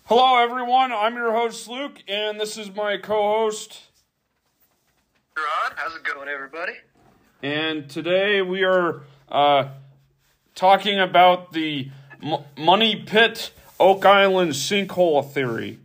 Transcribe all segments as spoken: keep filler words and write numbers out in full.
Hello, everyone. I'm your host, Luke, and this is my co-host, Rod. How's it going, everybody? And today we are uh, talking about the M- Money Pit Oak Island sinkhole theory.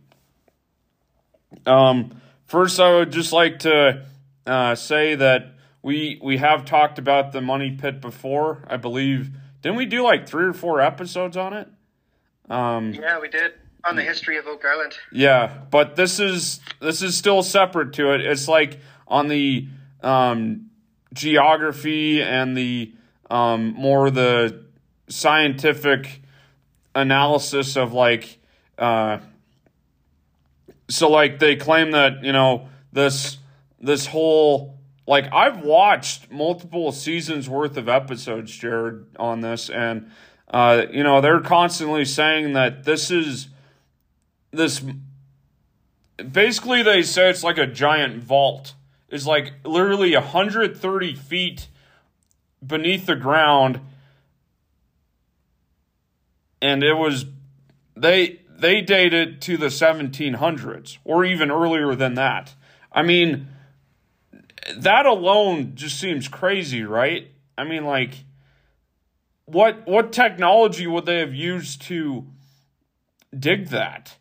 Um, first, I would just like to uh, say that we we have talked about the Money Pit before. I believe, didn't we do like three or four episodes on it? Um, yeah, we did. On the history of Oak Island. Yeah, but this is this is still separate to it. It's like on the um, geography and the um, more the scientific analysis of like uh, so like they claim that, you know, this this whole, like, I've watched multiple seasons worth of episodes, Jared, on this, and uh, you know, they're constantly saying that this is This basically, they say it's like a giant vault. It's like literally one hundred thirty feet beneath the ground, and it was they they date it to the seventeen hundreds or even earlier than that. I mean, that alone just seems crazy, right? I mean, like, what what technology would they have used to dig that?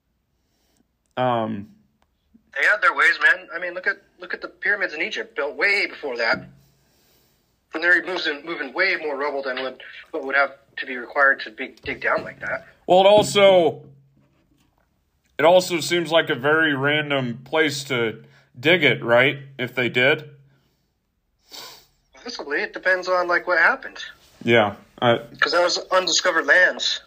Um, they had their ways, man. I mean, look at look at the pyramids in Egypt, built way before that. And they're moving, moving way more rubble than what, what would have to be required to be, dig down like that. Well, it also it also seems like a very random place to dig it, right? If they did, possibly. It depends on like what happened. Yeah, because that was undiscovered lands.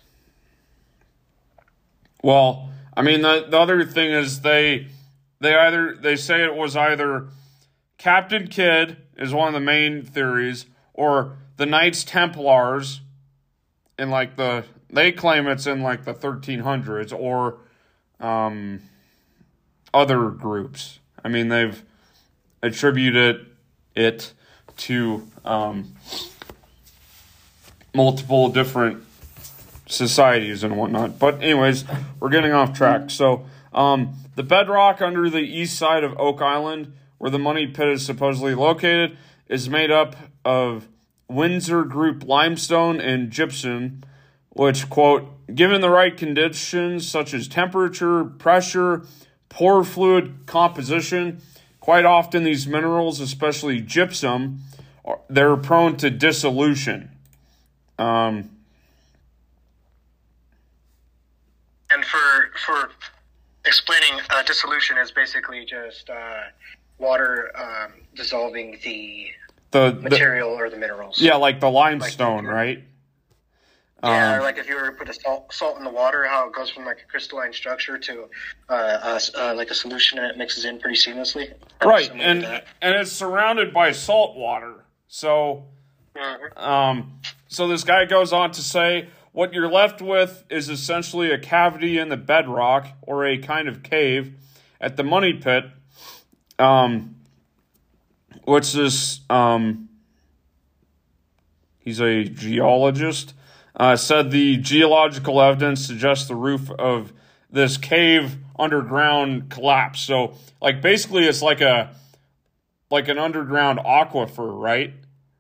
Well, I mean, the the other thing is they they either they say it was either Captain Kidd is one of the main theories, or the Knights Templars in like the they claim it's in like the thirteen hundreds, or um other groups. I mean, they've attributed it to um multiple different societies and whatnot. But anyways, we're getting off track. So um, the bedrock under the east side of Oak Island, where the Money Pit is supposedly located, is made up of Windsor Group limestone and gypsum, which, quote, given the right conditions such as temperature, pressure, pore fluid composition, quite often these minerals, especially gypsum, are, they're prone to dissolution. Um And for for explaining, uh, dissolution is basically just uh, water um, dissolving the, the material the, or the minerals. Yeah, like the limestone, like, right? Yeah, um, like if you were to put a salt, salt in the water, how it goes from like a crystalline structure to uh, uh, uh, like a solution, and it mixes in pretty seamlessly. Right, and and it's surrounded by salt water. So, mm-hmm. um, so this guy goes on to say, what you're left with is essentially a cavity in the bedrock, or a kind of cave, at the Money Pit, um, which is, um, he's a geologist, uh, said the geological evidence suggests the roof of this cave underground collapsed. So, like, basically it's like a, like an underground aquifer, right?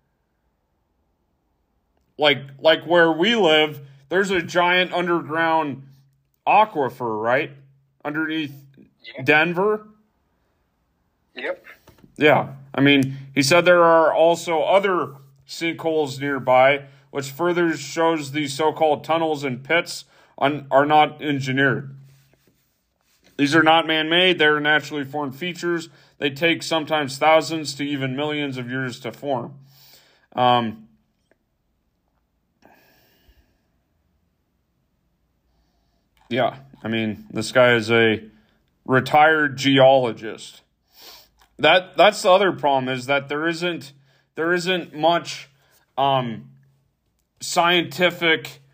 Like, like where we live, there's a giant underground aquifer, right? Underneath Yep. Denver. Yep. Yeah. I mean, he said there are also other sinkholes nearby, which further shows these so-called tunnels and pits on, are not engineered. These are not man-made. They're naturally formed features. They take sometimes thousands to even millions of years to form. Um... Yeah, I mean, this guy is a retired geologist. That that's the other problem, is that there isn't there isn't much um, scientific,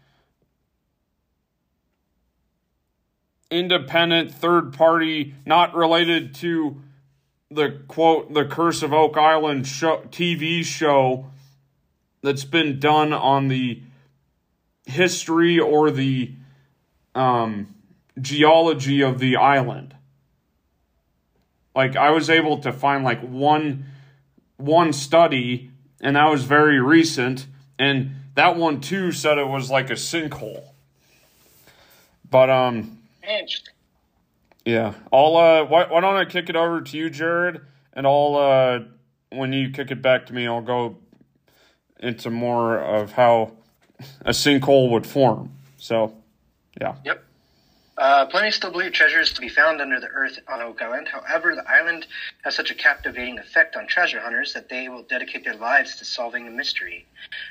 independent, third party, not related to the quote the Curse of Oak Island show, T V show that's been done on the history or the um, geology of the island. Like, I was able to find like one one study, and that was very recent, and that one too said it was like a sinkhole. But um Interesting. yeah, I'll uh why, why don't I kick it over to you, Jared, and I'll uh when you kick it back to me, I'll go into more of how a sinkhole would form. So, yeah. Yep. Uh, plenty still believe treasure is to be found under the earth on Oak Island. However, the island has such a captivating effect on treasure hunters that they will dedicate their lives to solving the mystery.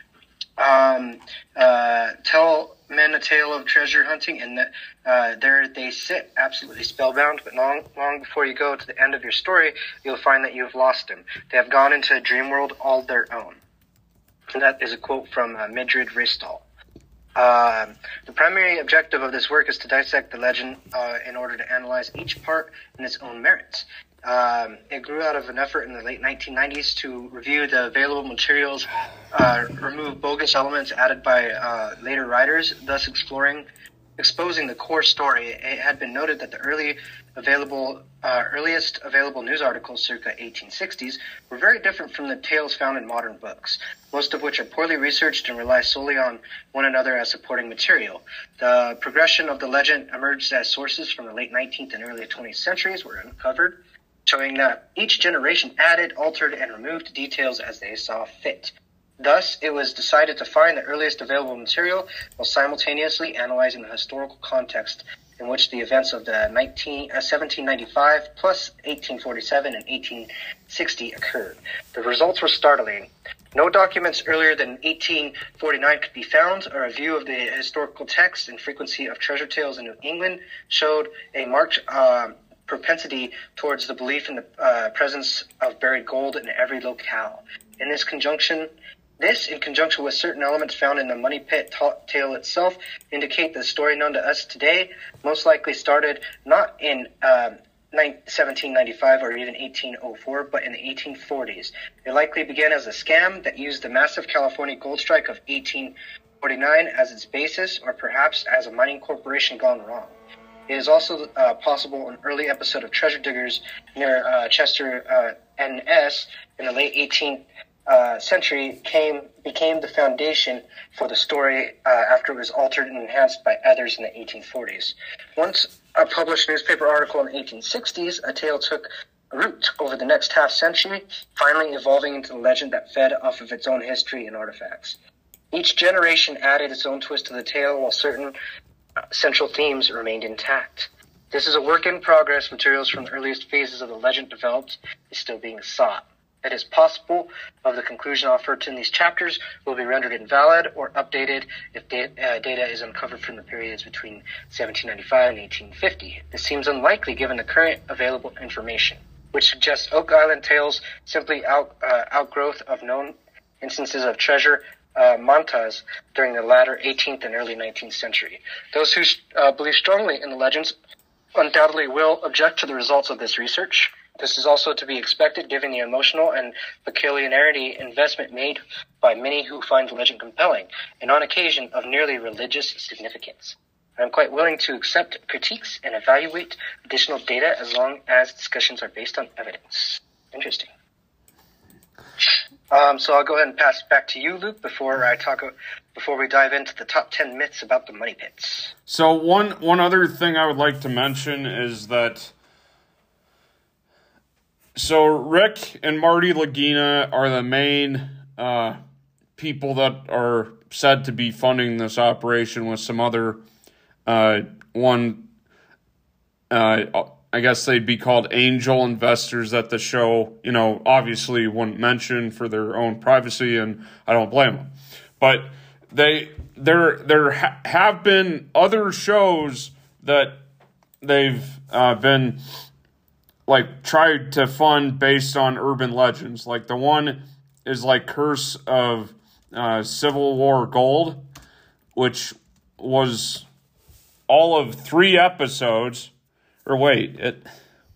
Um, uh, tell men a tale of treasure hunting, and that, uh, there they sit, absolutely spellbound. But long, long before you go to the end of your story, you'll find that you have lost them. They have gone into a dream world all their own. And that is a quote from uh, Midrid Ristall. Uh, the primary objective of this work is to dissect the legend uh, in order to analyze each part in its own merits. Um, it grew out of an effort in the late nineteen nineties to review the available materials, uh, remove bogus elements added by uh, later writers, thus exploring, exposing the core story. It had been noted that the early available, uh, earliest available news articles, circa eighteen sixties, were very different from the tales found in modern books, most of which are poorly researched and rely solely on one another as supporting material. The progression of the legend emerged as sources from the late nineteenth and early twentieth centuries were uncovered, showing that each generation added, altered, and removed details as they saw fit. Thus, it was decided to find the earliest available material while simultaneously analyzing the historical context in which the events of the nineteen, uh, seventeen ninety-five plus eighteen forty-seven and eighteen sixty occurred. The results were startling. No documents earlier than eighteen forty-nine could be found, or a view of the historical text and frequency of treasure tales in New England showed a marked uh, propensity towards the belief in the uh, presence of buried gold in every locale. In this conjunction, This, in conjunction with certain elements found in the Money Pit ta- tale itself, indicate the story known to us today most likely started not in uh, seventeen ninety-five or even eighteen oh four, but in the eighteen forties. It likely began as a scam that used the massive California gold strike of eighteen forty-nine as its basis, or perhaps as a mining corporation gone wrong. It is also uh, possible an early episode of Treasure Diggers near uh, Chester, uh, N S in the late eighteenth Uh, century came became the foundation for the story uh, after it was altered and enhanced by others in the eighteen forties. Once a published newspaper article in the eighteen sixties, a tale took root over the next half century, finally evolving into the legend that fed off of its own history and artifacts. Each generation added its own twist to the tale, while certain uh, central themes remained intact. This is a work in progress. Materials from the earliest phases of the legend developed is still being sought. It is possible of the conclusion offered in these chapters will be rendered invalid or updated if da- uh, data is uncovered from the periods between seventeen ninety-five and eighteen fifty. This seems unlikely given the current available information, which suggests Oak Island tales simply out, uh, outgrowth of known instances of treasure uh, montas during the latter eighteenth and early nineteenth century. Those who uh, believe strongly in the legends undoubtedly will object to the results of this research. This is also to be expected given the emotional and peculiarity investment made by many who find the legend compelling, and on occasion of nearly religious significance. I am quite willing to accept critiques and evaluate additional data as long as discussions are based on evidence. Interesting. Um, so I'll go ahead and pass it back to you, Luke, before I talk, before we dive into the top ten myths about the money pits. So one one other thing I would like to mention is that So Rick and Marty Lagina are the main uh, people that are said to be funding this operation, with some other uh, one, uh, I guess they'd be called angel investors that the show, you know, obviously wouldn't mention for their own privacy, and I don't blame them. But they there there ha- have been other shows that they've uh, been like tried to fund based on urban legends. Like the one is like Curse of uh, Civil War Gold, which was all of three episodes. Or wait, it.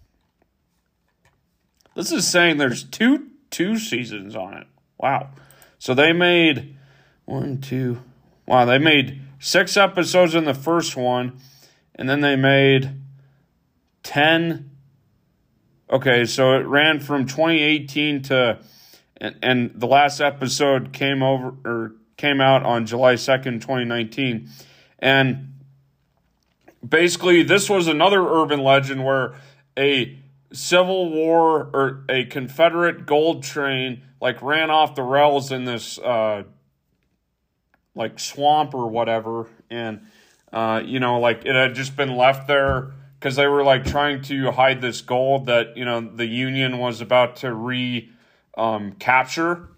This is saying there's two two seasons on it. Wow. So they made one, two. Wow, they made six episodes in the first one, and then they made ten. Okay, so it ran from twenty eighteen to, and, and the last episode came over or came out on July second, twenty nineteen, and basically this was another urban legend where a Civil War or a Confederate gold train like ran off the rails in this uh, like swamp or whatever, and uh, you know, like it had just been left there because they were like trying to hide this gold that, you know, the Union was about to re um, capture.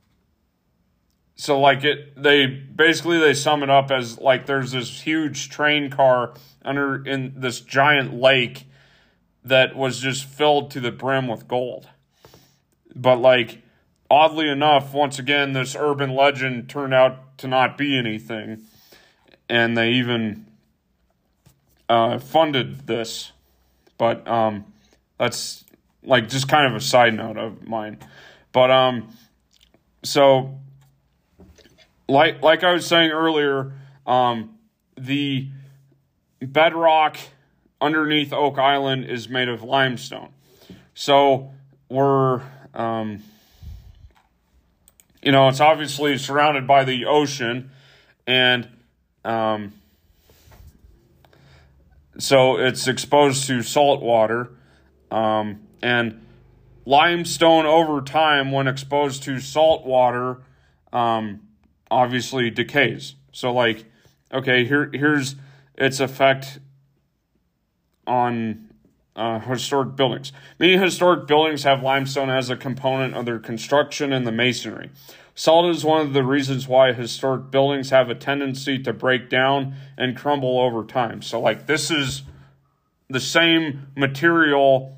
So like it, they basically they sum it up as like there's this huge train car under in this giant lake that was just filled to the brim with gold. But like oddly enough, once again, this urban legend turned out to not be anything, and they even uh, funded this. But um, that's like just kind of a side note of mine. But um, so. Like like I was saying earlier, um, the bedrock underneath Oak Island is made of limestone. So we're, um, you know, it's obviously surrounded by the ocean, and um, so it's exposed to salt water, um, and limestone over time, when exposed to salt water, um, obviously decays. So like, okay, here here's its effect on uh, historic buildings. Many historic buildings have limestone as a component of their construction and the masonry. Salt is one of the reasons why historic buildings have a tendency to break down and crumble over time. So like this is the same material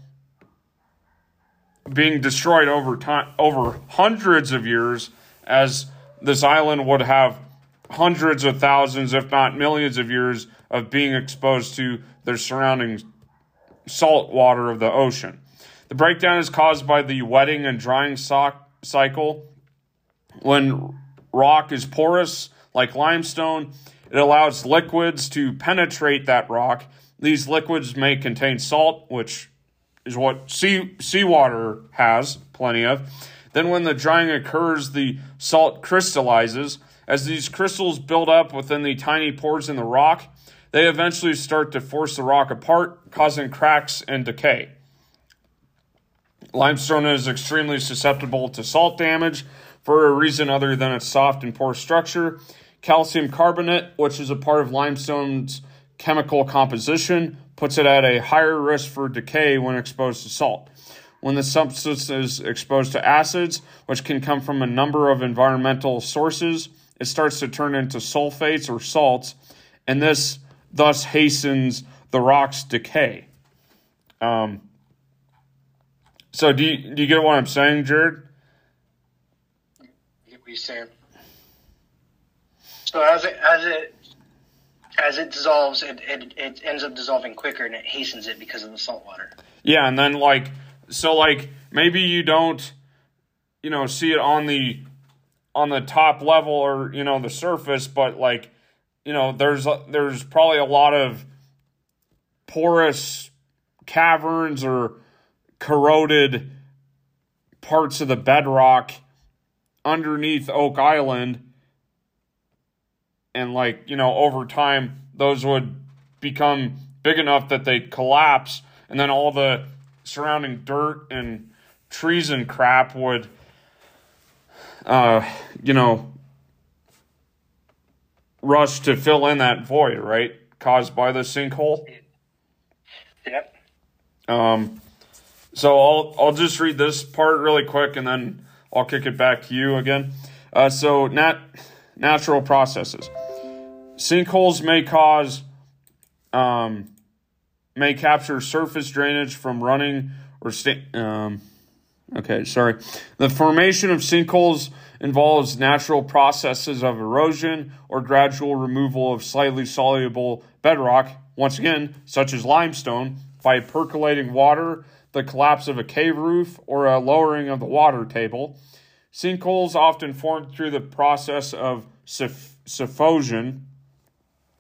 being destroyed over time, over hundreds of years, as this island would have hundreds of thousands, if not millions of years of being exposed to the surrounding salt water of the ocean. The breakdown is caused by the wetting and drying so- cycle. When rock is porous, like limestone, it allows liquids to penetrate that rock. These liquids may contain salt, which is what sea seawater has plenty of. Then when the drying occurs, the salt crystallizes. As these crystals build up within the tiny pores in the rock, they eventually start to force the rock apart, causing cracks and decay. Limestone is extremely susceptible to salt damage for a reason other than its soft and porous structure. Calcium carbonate, which is a part of limestone's chemical composition, puts it at a higher risk for decay when exposed to salt. When the substance is exposed to acids, which can come from a number of environmental sources, it starts to turn into sulfates or salts, and this thus hastens the rock's decay. Um, so do you, do you get what I'm saying, Jared? I get what you're saying. So as it as it as it dissolves, it, it it ends up dissolving quicker, and it hastens it because of the salt water. Yeah, and then like so like maybe you don't, you know, see it on the on the top level or, you know, the surface, but like, you know, there's there's probably a lot of porous caverns or corroded parts of the bedrock underneath Oak Island. And like, you know, over time, those would become big enough that they'd collapse, and then all the surrounding dirt and trees and crap would, uh, you know, rush to fill in that void, right? Caused by the sinkhole. Yep. Um, so I'll I'll just read this part really quick, and then I'll kick it back to you again. Uh, so nat natural processes. Sinkholes may cause, um, may capture surface drainage from running or sta- um. Okay, sorry. The formation of sinkholes involves natural processes of erosion or gradual removal of slightly soluble bedrock, once again, such as limestone, by percolating water, the collapse of a cave roof, or a lowering of the water table. Sinkholes often form through the process of sif- suffosion,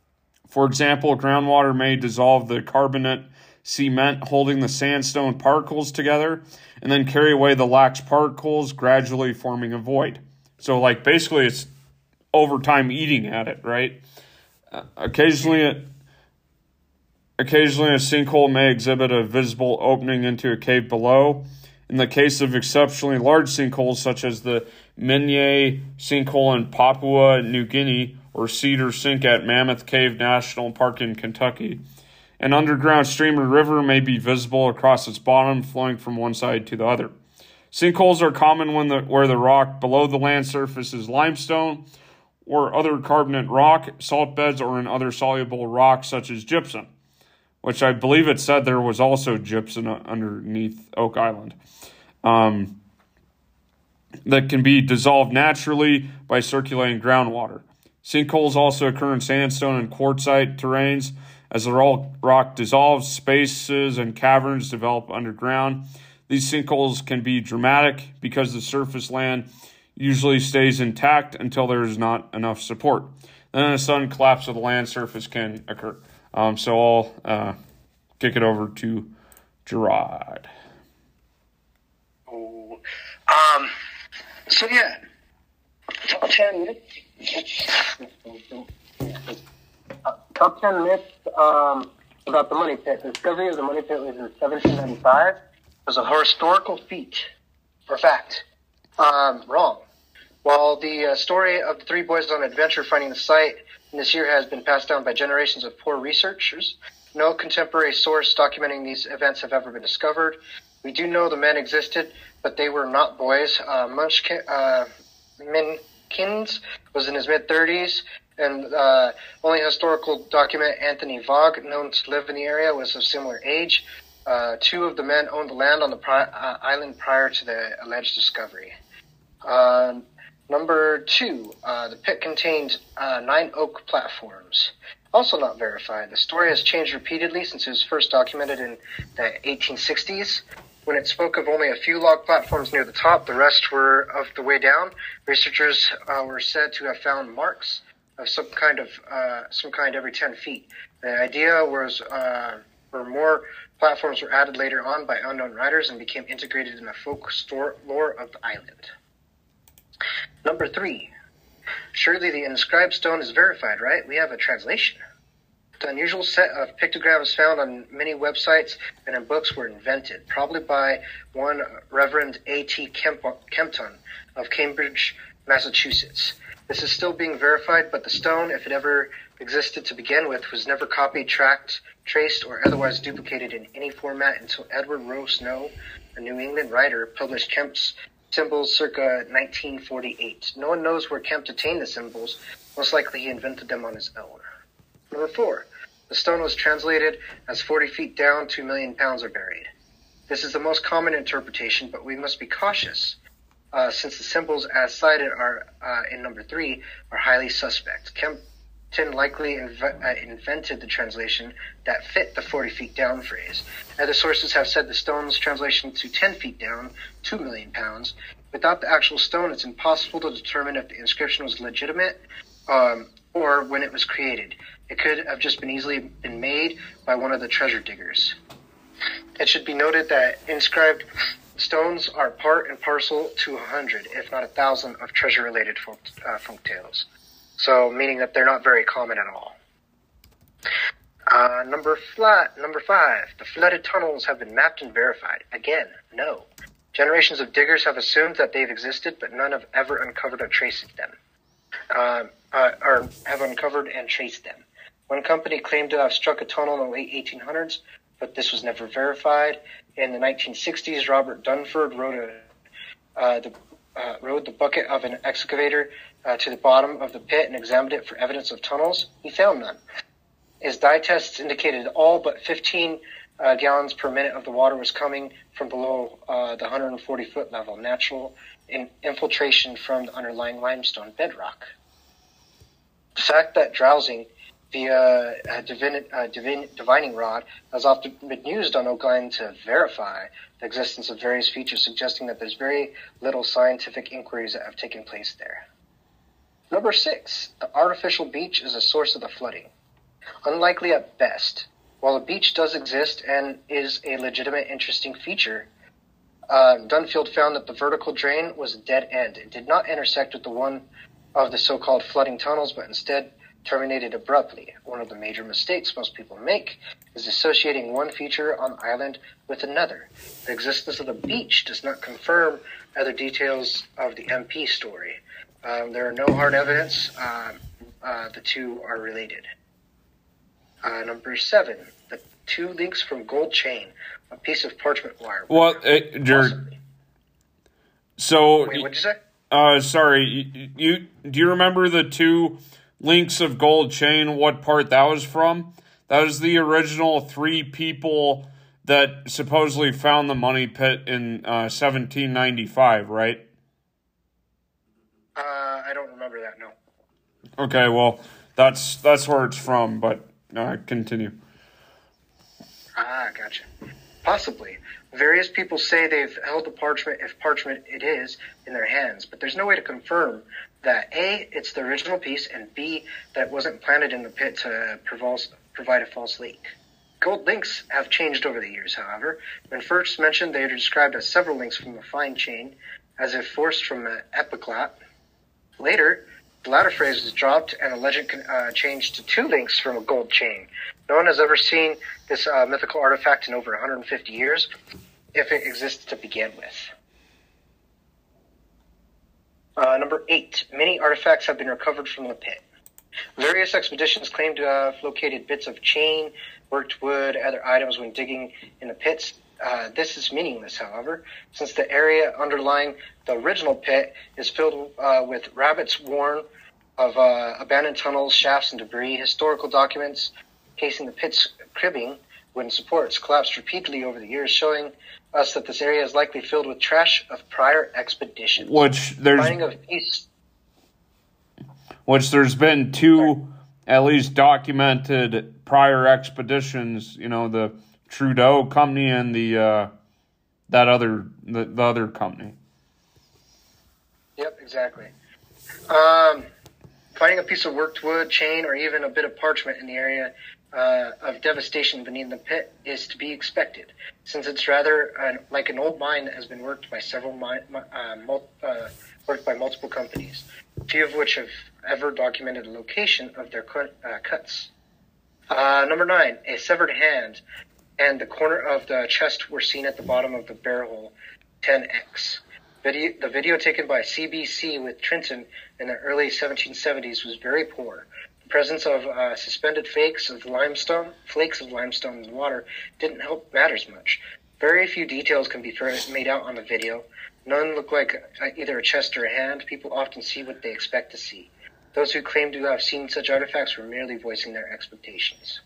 For example, groundwater may dissolve the carbonate cement holding the sandstone particles together and then carry away the lax particles, gradually forming a void. So, like, basically it's over time eating at it, right? Uh, occasionally, it, occasionally a sinkhole may exhibit a visible opening into a cave below. In the case of exceptionally large sinkholes, such as the Minye sinkhole in Papua New Guinea or Cedar Sink at Mammoth Cave National Park in Kentucky, an underground stream or river may be visible across its bottom, flowing from one side to the other. Sinkholes are common when the, where the rock below the land surface is limestone or other carbonate rock, salt beds, or in other soluble rocks such as gypsum, which I believe it said there was also gypsum underneath Oak Island, um, that can be dissolved naturally by circulating groundwater. Sinkholes also occur in sandstone and quartzite terrains. As the rock dissolves, spaces and caverns develop underground. These sinkholes can be dramatic because the surface land usually stays intact until there is not enough support. Then a sudden collapse of the land surface can occur. Um, so I'll uh, kick it over to Gerard. Oh, um, so yeah, top ten myths. Uh, top ten myths um, about the Money Pit. The discovery of the Money Pit was in seventeen ninety-five. It was a historical feat, or fact. Um, wrong. While the uh, story of the three boys on adventure finding the site in this year has been passed down by generations of poor researchers, no contemporary source documenting these events have ever been discovered. We do know the men existed, but they were not boys. Uh, Munchkin, uh, Minkins was in his mid-thirties, and uh, only historical document Anthony Vogue, known to live in the area, was of similar age. Uh, two of the men owned the land on the pri- uh, island prior to the alleged discovery. Uh, number two, uh, the pit contained uh, nine oak platforms. Also not verified. The story has changed repeatedly since it was first documented in the eighteen sixties. When it spoke of only a few log platforms near the top, the rest were of the way down. Researchers uh, were said to have found marks of some kind of uh, some kind every ten feet. The idea was uh, where more platforms were added later on by unknown writers and became integrated in the folk store lore of the island. Number three, surely the inscribed stone is verified, right? We have a translation. The unusual set of pictograms found on many websites and in books were invented, probably by one Reverend A T Kemp- Kempton of Cambridge, Massachusetts. This is still being verified, but the stone, if it ever existed to begin with, was never copied, tracked, traced, or otherwise duplicated in any format until Edward Rowe Snow, a New England writer, published Kemp's symbols circa nineteen forty-eight. No one knows where Kemp obtained the symbols. Most likely he invented them on his own. Number four, the stone was translated as forty feet down, two million pounds are buried. This is the most common interpretation, but we must be cautious, uh, since the symbols as cited are uh, in number three are highly suspect. Kempton likely inv- uh, invented the translation that fit the forty feet down phrase. Other sources have said the stone's translation to ten feet down, two million pounds. Without the actual stone, it's impossible to determine if the inscription was legitimate um, or when it was created. It could have just been easily been made by one of the treasure diggers. It should be noted that inscribed stones are part and parcel to a hundred, if not a thousand, of treasure-related folk, uh, folk tales. So, meaning that they're not very common at all. Uh, number flat, number five, the flooded tunnels have been mapped and verified. Again, no. Generations of diggers have assumed that they've existed, but none have ever uncovered or traced them. Uh, uh, or have uncovered and traced them. One company claimed to have struck a tunnel in the late eighteen hundreds, but this was never verified. In the nineteen sixties, Robert Dunford rode, a, uh, the, uh, rode the bucket of an excavator uh, to the bottom of the pit and examined it for evidence of tunnels. He found none. His dye tests indicated all but fifteen uh, gallons per minute of the water was coming from below uh, the one hundred forty foot level, natural in infiltration from the underlying limestone bedrock. The fact that drowsing via a divin, uh, divin, divining rod has often been used on Oak Island to verify the existence of various features, suggesting that there's very little scientific inquiries that have taken place there. Number six, the artificial beach is a source of the flooding. Unlikely at best. While a beach does exist and is a legitimate interesting feature, uh, Dunfield found that the vertical drain was a dead end. It did not intersect with the one of the so-called flooding tunnels, but instead terminated abruptly. One of the major mistakes most people make is associating one feature on the island with another. The existence of the beach does not confirm other details of the M P story. Um, there are no hard evidence um, uh, the two are related. Uh, number seven, the two links from gold chain, a piece of parchment wire. Well, it, Jared, so... Wait, what'd you say? Uh, sorry, you, you do you remember the two links of gold chain, what part that was from? That was the original three people that supposedly found the money pit in uh, seventeen ninety-five, right? Uh, I don't remember that, no. Okay, well, that's that's where it's from, but uh, continue. Ah, gotcha. Possibly. Various people say they've held the parchment, if parchment it is, in their hands, but there's no way to confirm that A, it's the original piece, and B, that it wasn't planted in the pit to provide a false leak. Gold links have changed over the years, however. When first mentioned, they are described as several links from a fine chain, as if forced from an epiclat. Later, the latter phrase was dropped and the legend uh, changed to two links from a gold chain. No one has ever seen this uh, mythical artifact in over one hundred fifty years, if it exists to begin with. Uh, number eight, many artifacts have been recovered from the pit. Various expeditions claim to have located bits of chain, worked wood, other items when digging in the pits. Uh, this is meaningless, however, since the area underlying the original pit is filled uh, with rabbits worn of uh, abandoned tunnels, shafts, and debris. Historical documents casing the pit's cribbing, wooden supports, collapsed repeatedly over the years, showing us that this area is likely filled with trash of prior expeditions. Which there's, Finding of piece, which there's been two, at least documented prior expeditions. You know, the Trudeau company and the uh, that other the, the other company. Yep, exactly. Um, finding a piece of worked wood, chain, or even a bit of parchment in the area uh, of devastation beneath the pit is to be expected, since it's rather uh, like an old mine that has been worked by several mine, uh, mul- uh, worked by multiple companies, few of which have ever documented the location of their cu- uh, cuts. Uh, number nine, a severed hand and the corner of the chest were seen at the bottom of the barrel hole ten X. Video, the video taken by C B C with Trenton in the early seventeen seventies was very poor. The presence of uh, suspended flakes of limestone, flakes of limestone in the water didn't help matters much. Very few details can be made out on the video. None look like either a chest or a hand. People often see what they expect to see. Those who claim to have seen such artifacts were merely voicing their expectations.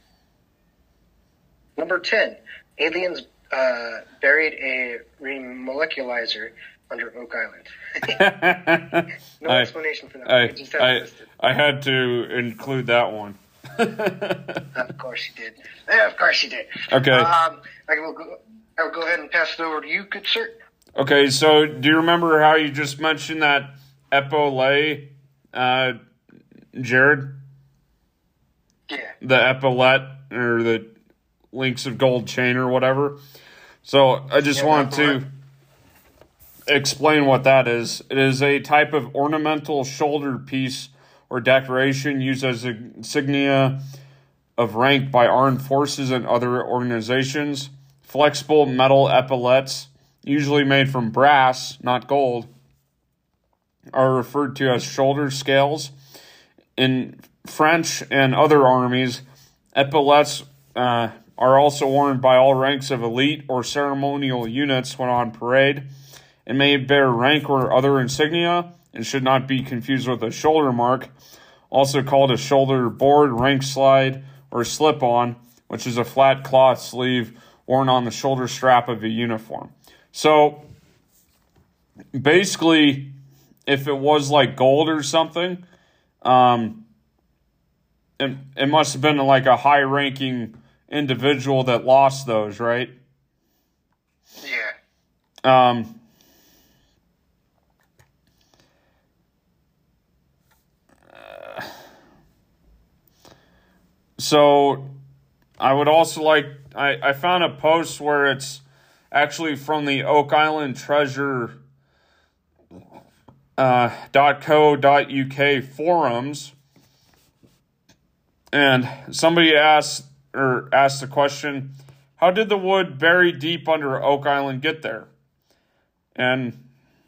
Number ten, aliens uh, buried a remoleculizer under Oak Island. No I, explanation for that. I, I, just have I, it listed. I had to include that one. Of course you did. Yeah, of course you did. Okay. Um, I will go, I will go ahead and pass it over to you, good sir. Okay, so do you remember how you just mentioned that epaulet, uh, Jared? Yeah. The epaulette, or the links of gold chain or whatever. So I just Yeah, want to epaulette. explain what that is. It is a type of ornamental shoulder piece or decoration used as an insignia of rank by armed forces and other organizations. Flexible metal epaulettes, usually made from brass, not gold, are referred to as shoulder scales. In French and other armies, epaulettes uh, are also worn by all ranks of elite or ceremonial units when on parade. It may bear rank or other insignia and should not be confused with a shoulder mark, also called a shoulder board, rank slide, or slip-on, which is a flat cloth sleeve worn on the shoulder strap of a uniform. So, basically, if it was like gold or something, um, it, it must have been like a high-ranking individual that lost those, right? Yeah. Um, so I would also like, I, I found a post where it's actually from the Oak Island Treasure uh, .co.uk forums. And somebody asked, or asked the question, how did the wood buried deep under Oak Island get there? And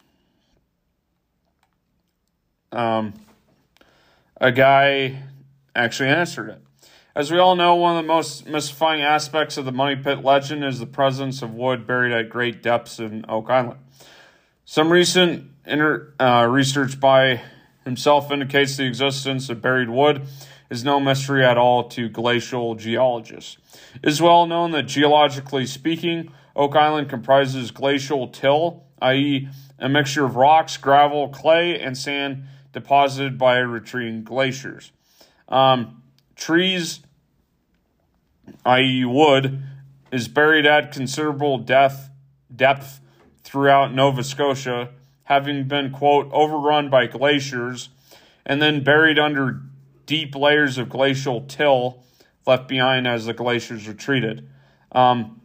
um, a guy actually answered it. As we all know, one of the most mystifying aspects of the Money Pit legend is the presence of wood buried at great depths in Oak Island. Some recent inter, uh, research by himself indicates the existence of buried wood is no mystery at all to glacial geologists. It is well known that geologically speaking, Oak Island comprises glacial till, that is a mixture of rocks, gravel, clay, and sand deposited by retreating glaciers. Um, trees, that is wood, is buried at considerable depth, depth throughout Nova Scotia, having been, quote, overrun by glaciers, and then buried under deep layers of glacial till left behind as the glaciers retreated. Um,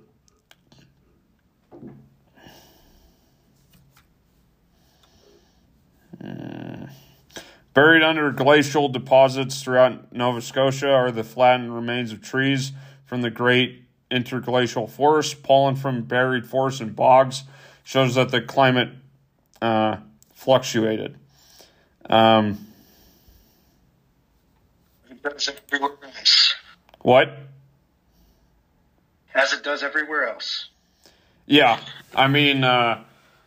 Buried under glacial deposits throughout Nova Scotia are the flattened remains of trees from the great interglacial forest. Pollen from buried forests and bogs shows that the climate uh, fluctuated. Um, it does everywhere else. What? As it does everywhere else. Yeah, I mean, uh,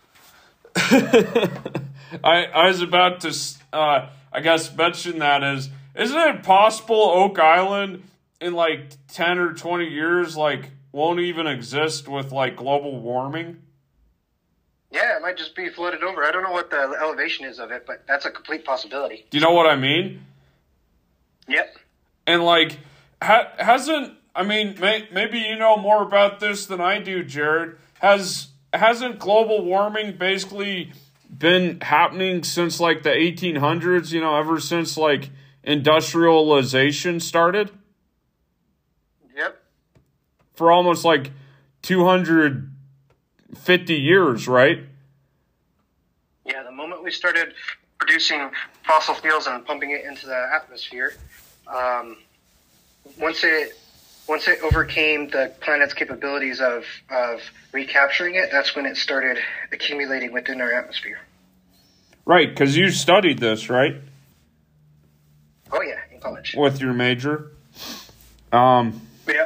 I I was about to. Uh, I guess mention that is, isn't it possible Oak Island in like ten or twenty years, like, won't even exist with like global warming? Yeah, it might just be flooded over. I don't know what the elevation is of it, but that's a complete possibility. Do you know what I mean? Yep. And like, ha- hasn't, I mean, may- maybe you know more about this than I do, Jared. Has, hasn't global warming basically been happening since like the eighteen hundreds, you know, ever since like industrialization started? Yep. For almost like two hundred fifty years, right? Yeah, the moment we started producing fossil fuels and pumping it into the atmosphere, um, once it once it overcame the planet's capabilities of, of recapturing it, that's when it started accumulating within our atmosphere. Right, because you studied this, right? Oh, yeah, in college. With your major? Um, yeah.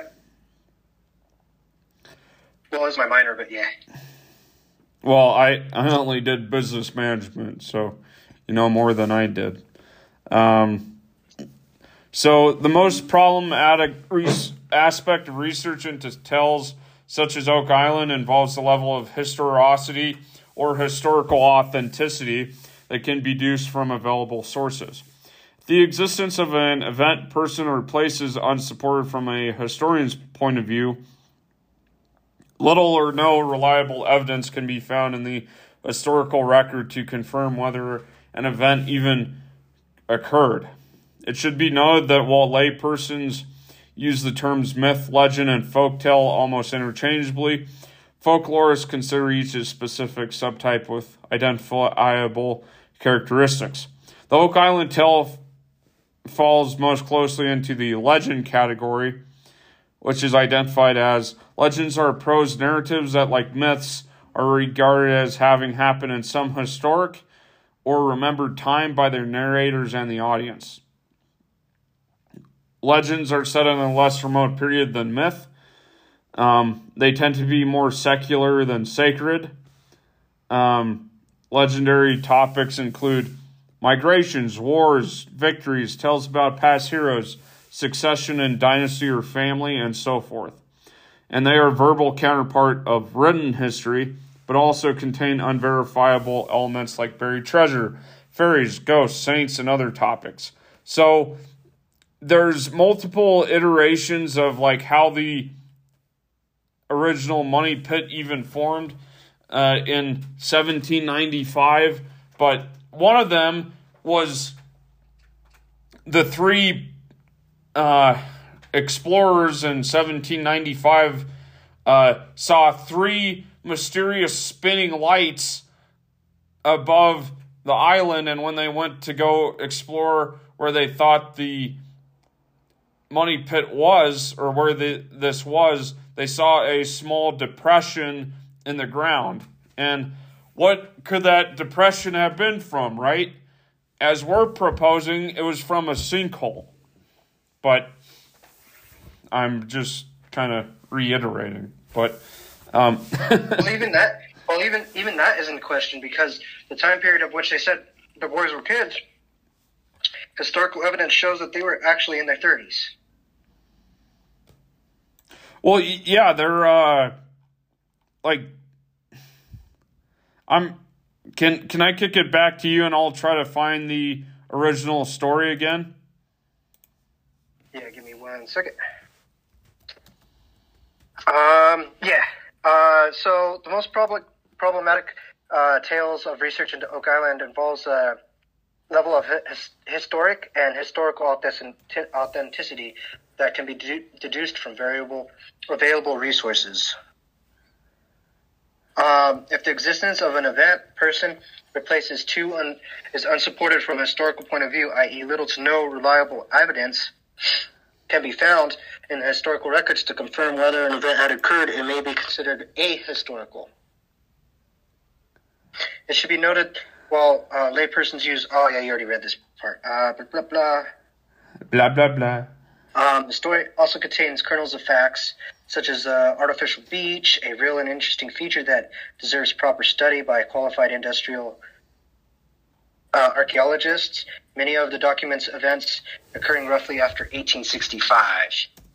Well, it was my minor, but yeah. Well, I, I only did business management, so you know more than I did. Um, so the most problematic res- aspect of research into tells such as Oak Island involves the level of historicity or historical authenticity that can be deduced from available sources. The existence of an event, person, or place is unsupported from a historian's point of view. Little or no reliable evidence can be found in the historical record to confirm whether an event even occurred. It should be noted that while laypersons use the terms myth, legend, and folktale almost interchangeably, folklorists consider each a specific subtype with identifiable characteristics. The Oak Island tale f- falls most closely into the legend category, which is identified as legends are prose narratives that, like myths, are regarded as having happened in some historic or remembered time by their narrators and the audience. Legends are set in a less remote period than myth. Um, they tend to be more secular than sacred. Um, legendary topics include migrations, wars, victories, tales about past heroes, succession in dynasty or family, and so forth. And they are a verbal counterpart of written history, but also contain unverifiable elements like buried treasure, fairies, ghosts, saints, and other topics. So there's multiple iterations of like how the original Money Pit even formed uh, in seventeen ninety-five, but one of them was the three, uh, explorers in seventeen ninety-five uh, saw three mysterious spinning lights above the island, and when they went to go explore where they thought the money pit was, or where the, this was, they saw a small depression in the ground. And what could that depression have been from, right? As we're proposing, it was from a sinkhole. But I'm just kind of reiterating. But um, well, even that, well, even even that isn't a question, because the time period of which they said the boys were kids, historical evidence shows that they were actually in their thirties. Well, yeah, they're uh, like, I'm. Can can I kick it back to you and I'll try to find the original story again? Yeah, give me one second. Um, yeah. Uh, so the most prob- problematic uh, tales of research into Oak Island involves a level of his- historic and historical authentic- authenticity that can be de- deduced from variable available resources. Um, if the existence of an event, person, or place is too un- is unsupported from a historical point of view, that is, little to no reliable evidence can be found in the historical records to confirm whether an event had occurred, it may be considered ahistorical. It should be noted, while uh, laypersons use, oh yeah, you already read this part, uh, blah, blah, blah. Blah, blah, blah. Um, the story also contains kernels of facts, such as uh, artificial beach, a real and interesting feature that deserves proper study by qualified industrial uh, archaeologists. Many of the documents events occurring roughly after eighteen sixty-five.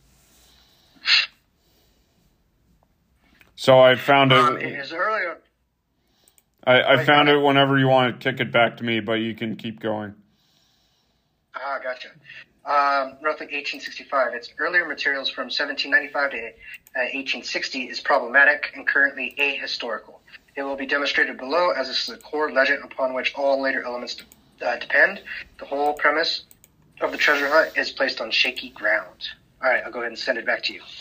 So I found it. Um, it is earlier. I, I found it whenever you want to kick it back to me, but you can keep going. Ah, gotcha. Um, roughly eighteen sixty-five. Its earlier materials from seventeen ninety-five to uh, eighteen sixty is problematic and currently ahistorical. It will be demonstrated below, as this is a core legend upon which all later elements uh, depend. The whole premise of the treasure hunt is placed on shaky ground. All right, I'll go ahead and send it back to you.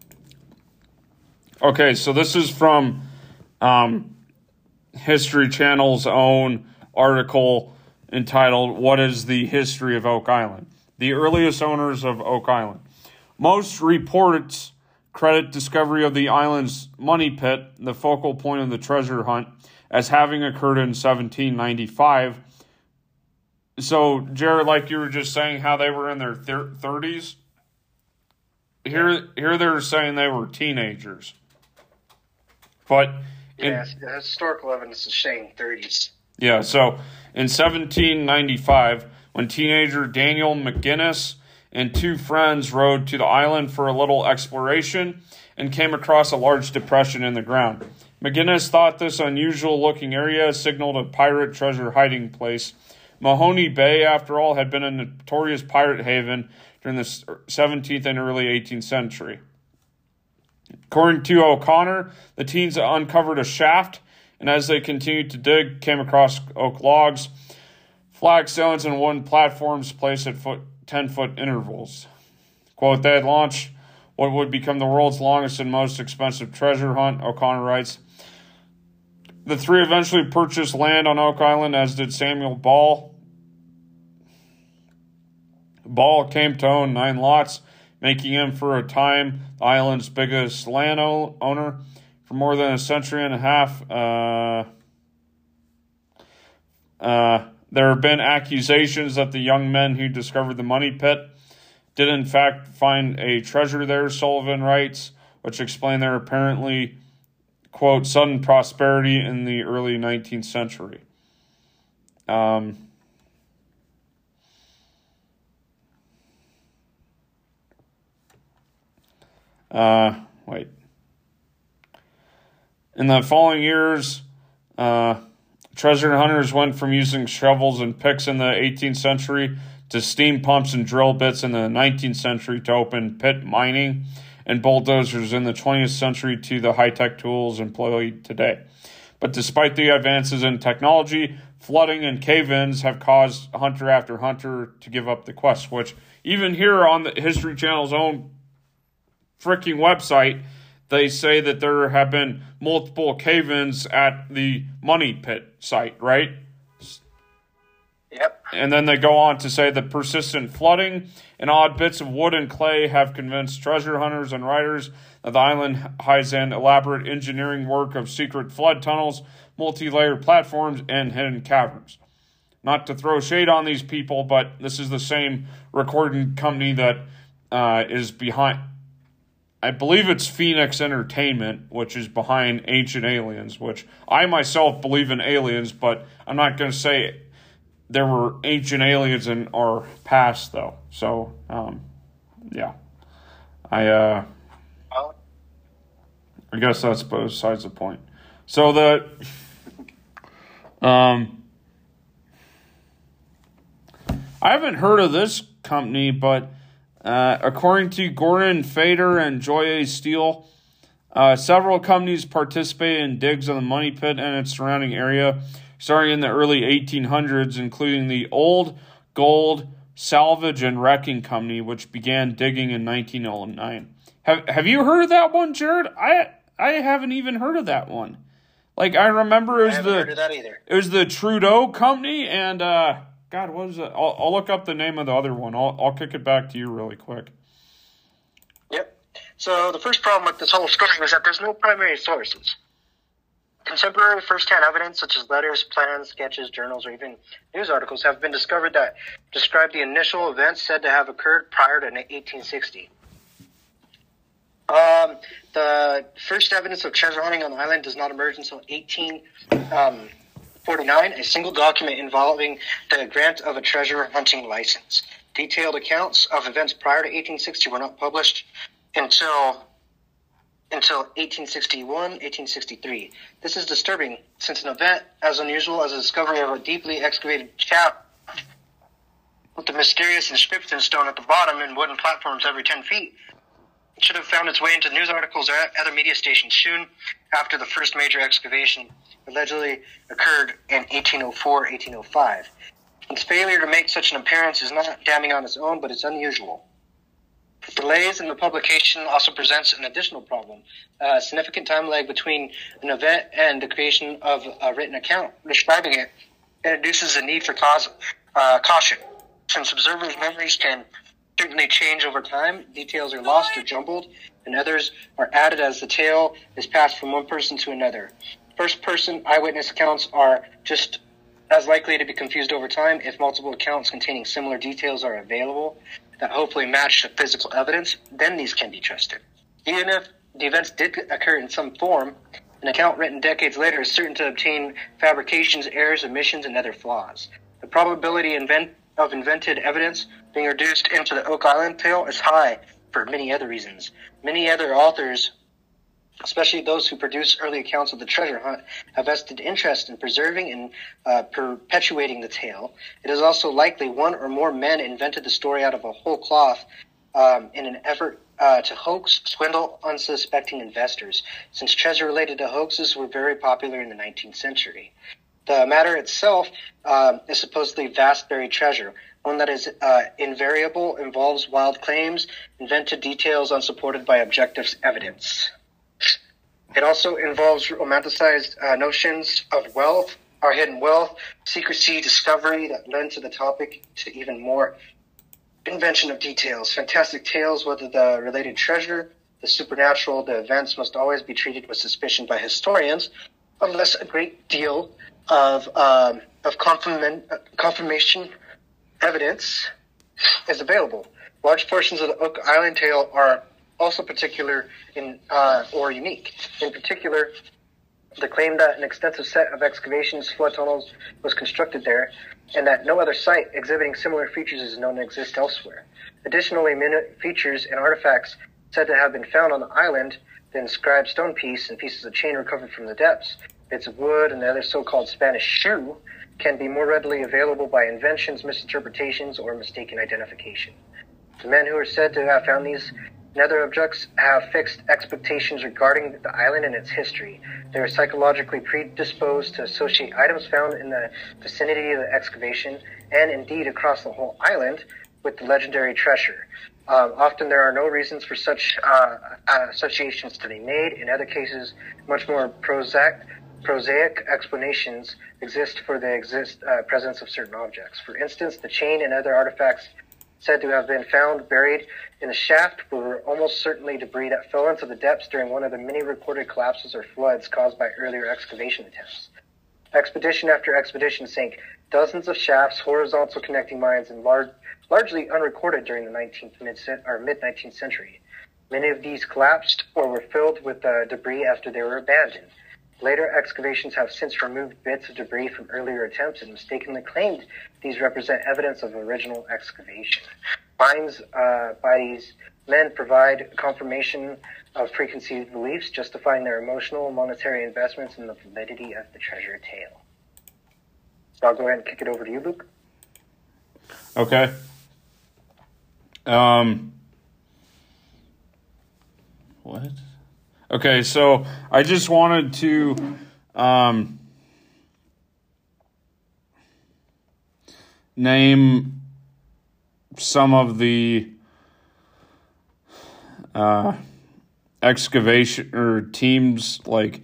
Okay, so this is from um, History Channel's own article entitled, "What is the History of Oak Island? The Earliest Owners of Oak Island." Most reports credit discovery of the island's money pit, the focal point of the treasure hunt, as having occurred in seventeen ninety-five. So, Jared, like you were just saying how they were in their thir- thirties, here, here they're saying they were teenagers. But in, yeah, the historical evidence is saying thirties. Yeah, so in seventeen ninety-five, when teenager Daniel McGinnis and two friends rode to the island for a little exploration and came across a large depression in the ground. McGinnis thought this unusual-looking area signaled a pirate treasure hiding place. Mahoney Bay, after all, had been a notorious pirate haven during the seventeenth and early eighteenth century. According to O'Connor, the teens uncovered a shaft, and as they continued to dig, came across oak logs, flagstones, and wooden platforms placed at foot, ten-foot intervals. Quote, "They had launched what would become the world's longest and most expensive treasure hunt," O'Connor writes. The three eventually purchased land on Oak Island, as did Samuel Ball. Ball came to own nine lots, making him, for a time, the island's biggest land owner. For more than a century and a half, uh, uh, there have been accusations that the young men who discovered the money pit did in fact find a treasure there, Sullivan writes, which explained their apparently, quote, sudden prosperity in the early nineteenth century. Um, uh, wait. In the following years, uh, treasure hunters went from using shovels and picks in the eighteenth century to steam pumps and drill bits in the nineteenth century to open pit mining, and bulldozers in the twentieth century to the high-tech tools employed today. But despite the advances in technology, flooding and cave-ins have caused hunter after hunter to give up the quest, which even here on the History Channel's own freaking website, they say that there have been multiple cave-ins at the Money Pit site, right? Yep. And then they go on to say that persistent flooding and odd bits of wood and clay have convinced treasure hunters and writers that the island hides an elaborate engineering work of secret flood tunnels, multi-layered platforms, and hidden caverns. Not to throw shade on these people, but this is the same recording company that uh, is behind, I believe it's Phoenix Entertainment, which is behind Ancient Aliens, which I myself believe in aliens, but I'm not going to say there were ancient aliens in our past, though. So, um, yeah. I, uh, I guess that's besides the point. So the, um, I haven't heard of this company, but uh, according to Gordon Fader and Joy A. Steele, uh, several companies participated in digs on the Money Pit and its surrounding area, starting in the early eighteen hundreds, including the Old Gold Salvage and Wrecking Company, which began digging in nineteen oh nine. Have Have you heard of that one, Jared? I I haven't even heard of that one. Like, I remember it was I haven't the heard of that either. It was the Trudeau Company, and uh, God, what was it? I'll, I'll look up the name of the other one. I'll I'll kick it back to you really quick. Yep. So the first problem with this whole story was that there's no primary sources. Contemporary first-hand evidence, such as letters, plans, sketches, journals, or even news articles, have been discovered that describe the initial events said to have occurred prior to eighteen sixty. Um, the first evidence of treasure hunting on the island does not emerge until eighteen forty-nine, a single document involving the grant of a treasure hunting license. Detailed accounts of events prior to eighteen sixty were not published until until eighteen sixty-one, eighteen sixty-three. This is disturbing, since an event as unusual as the discovery of a deeply excavated shaft with a mysterious inscription stone at the bottom and wooden platforms every ten feet should have found its way into news articles or at other media stations soon after the first major excavation allegedly occurred in eighteen oh four, eighteen oh five. Its failure to make such an appearance is not damning on its own, but it's unusual. Delays in the publication also presents an additional problem. A significant time lag between an event and the creation of a written account describing it introduces a need for cause, uh, caution. Since observers' memories can certainly change over time, details are lost or jumbled, and others are added as the tale is passed from one person to another. First-person eyewitness accounts are just as likely to be confused over time if multiple accounts containing similar details are available that hopefully match the physical evidence, then these can be trusted. Even if the events did occur in some form, an account written decades later is certain to obtain fabrications, errors, omissions, and other flaws. The probability invent- of invented evidence being reduced into the Oak Island tale is high for many other reasons. Many other authors, especially those who produce early accounts of the treasure hunt, have vested interest in preserving and uh, perpetuating the tale. It is also likely one or more men invented the story out of a whole cloth um, in an effort uh, to hoax, swindle unsuspecting investors, since treasure related to hoaxes were very popular in the nineteenth century. The matter itself um, is supposedly vast buried treasure, one that is uh, invariable, involves wild claims, invented details unsupported by objective evidence. It also involves romanticized uh, notions of wealth, our hidden wealth, secrecy, discovery that lend to the topic to even more invention of details. Fantastic tales, whether the related treasure, the supernatural, the events must always be treated with suspicion by historians, unless a great deal of um, of confirmation, confirmation evidence is available. Large portions of the Oak Island tale are also particular in uh, or unique. In particular, the claim that an extensive set of excavations, flood tunnels, was constructed there, and that no other site exhibiting similar features is known to exist elsewhere. Additionally, many features and artifacts said to have been found on the island, the inscribed stone piece and pieces of chain recovered from the depths, bits of wood, and the other so-called Spanish shoe, can be more readily available by inventions, misinterpretations, or mistaken identification. The men who are said to have found these and other objects have fixed expectations regarding the island and its history. They are psychologically predisposed to associate items found in the vicinity of the excavation, and indeed across the whole island, with the legendary treasure. Um, often there are no reasons for such uh, associations to be made. In other cases, much more prosaic, prosaic explanations exist for the exist uh, presence of certain objects. For instance, the chain and other artifacts said to have been found buried in the shaft were almost certainly debris that fell into the depths during one of the many recorded collapses or floods caused by earlier excavation attempts. Expedition after expedition sank dozens of shafts, horizontal connecting mines, and large, largely unrecorded during the nineteenth mid or mid-nineteenth century. Many of these collapsed or were filled with uh, debris after they were abandoned. Later excavations have since removed bits of debris from earlier attempts and mistakenly claimed these represent evidence of original excavation. Finds uh, by these men provide confirmation of preconceived beliefs, justifying their emotional and monetary investments in the validity of the treasure tale. So I'll go ahead and kick it over to you, Luke. Okay. Um. What? Okay, so I just wanted to um, name some of the uh, excavation or teams. Like,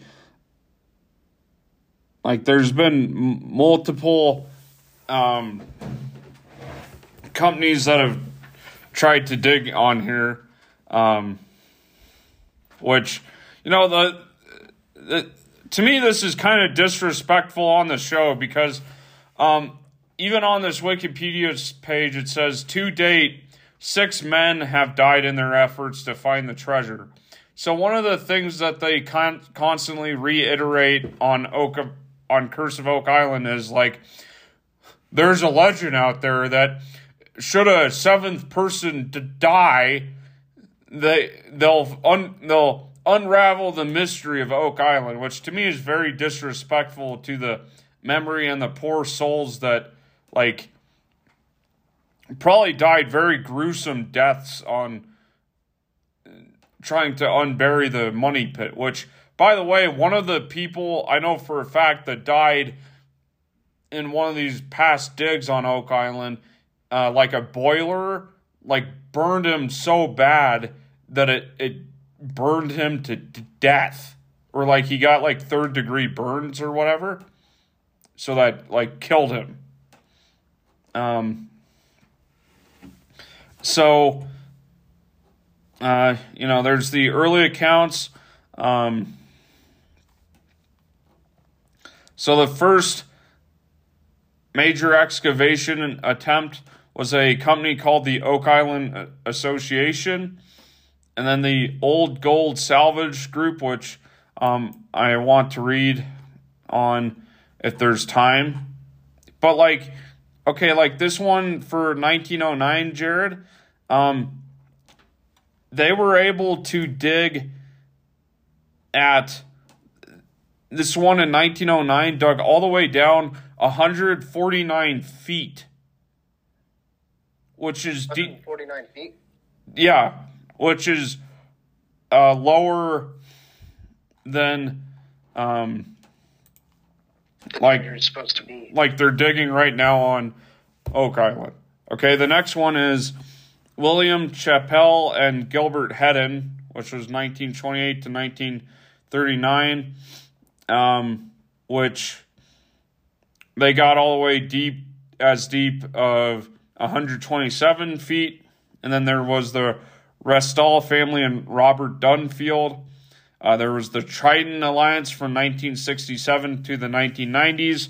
like there's been m- multiple um, companies that have tried to dig on here, um, which. You know, the, the to me, this is kind of disrespectful on the show because um, even on this Wikipedia page, it says, to date, six men have died in their efforts to find the treasure. So one of the things that they con- constantly reiterate on Oak, on Curse of Oak Island is, like, there's a legend out there that should a seventh person to die, they, they'll un, they'll... unravel the mystery of Oak Island, which to me is very disrespectful to the memory and the poor souls that, like, probably died very gruesome deaths on trying to unbury the money pit, which, by the way, one of the people I know for a fact that died in one of these past digs on Oak Island, uh, like a boiler, like, burned him so bad that it, it burned him to, to death, or like he got like third degree burns or whatever, so that like killed him. Um. So, uh, you know, there's the early accounts. Um. So the first major excavation attempt was a company called the Oak Island Association. And then the Old Gold Salvage Group, which um, I want to read on if there's time. But, like, okay, like this one for nineteen oh nine, Jared, um, they were able to dig at, this one in nineteen oh nine dug all the way down one hundred forty-nine feet. Which is deep. one hundred forty-nine feet? Yeah. Which is uh, lower than, um, like you're supposed to be. Like they're digging right now on Oak Island. Okay, the next one is William Chappell and Gilbert Hedden, which was nineteen twenty-eight to nineteen thirty-nine, um, which they got all the way deep, as deep of one hundred twenty-seven feet, and then there was the Restall family and Robert Dunfield. Uh, there was the Triton Alliance from nineteen sixty-seven to the nineteen nineties.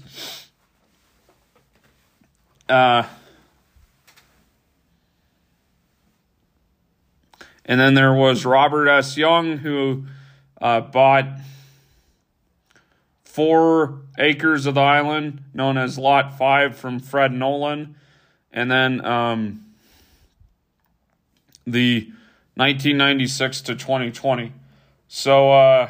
Uh, and then there was Robert S. Young, who uh, bought four acres of the island, known as Lot five, from Fred Nolan. And then um, the nineteen ninety-six to twenty twenty. So, uh,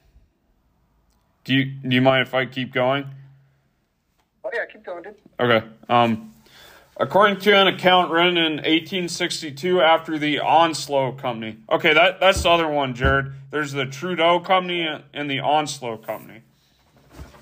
do you do you mind if I keep going? Oh yeah, keep going, dude. Okay. Um, according to an account written in eighteen sixty-two after the Onslow Company. Okay, that that's the other one, Jared. There's the Trudeau Company and the Onslow Company.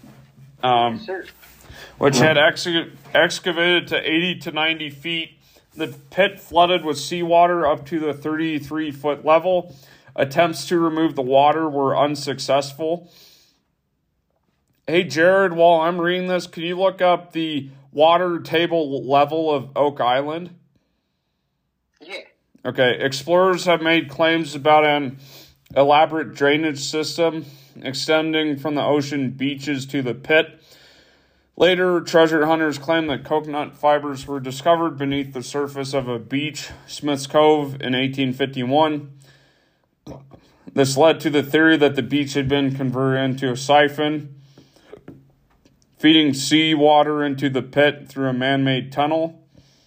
Um, yes, sir. Which had ex- excavated to eighty to ninety feet the pit flooded with seawater up to the thirty-three foot level. Attempts to remove the water were unsuccessful. Hey, Jared, while I'm reading this, can you look up the water table level of Oak Island? Yeah. Okay, explorers have made claims about an elaborate drainage system extending from the ocean beaches to the pit. Later, treasure hunters claimed that coconut fibers were discovered beneath the surface of a beach, Smith's Cove, in eighteen fifty-one. This led to the theory that the beach had been converted into a siphon, feeding seawater into the pit through a man-made tunnel.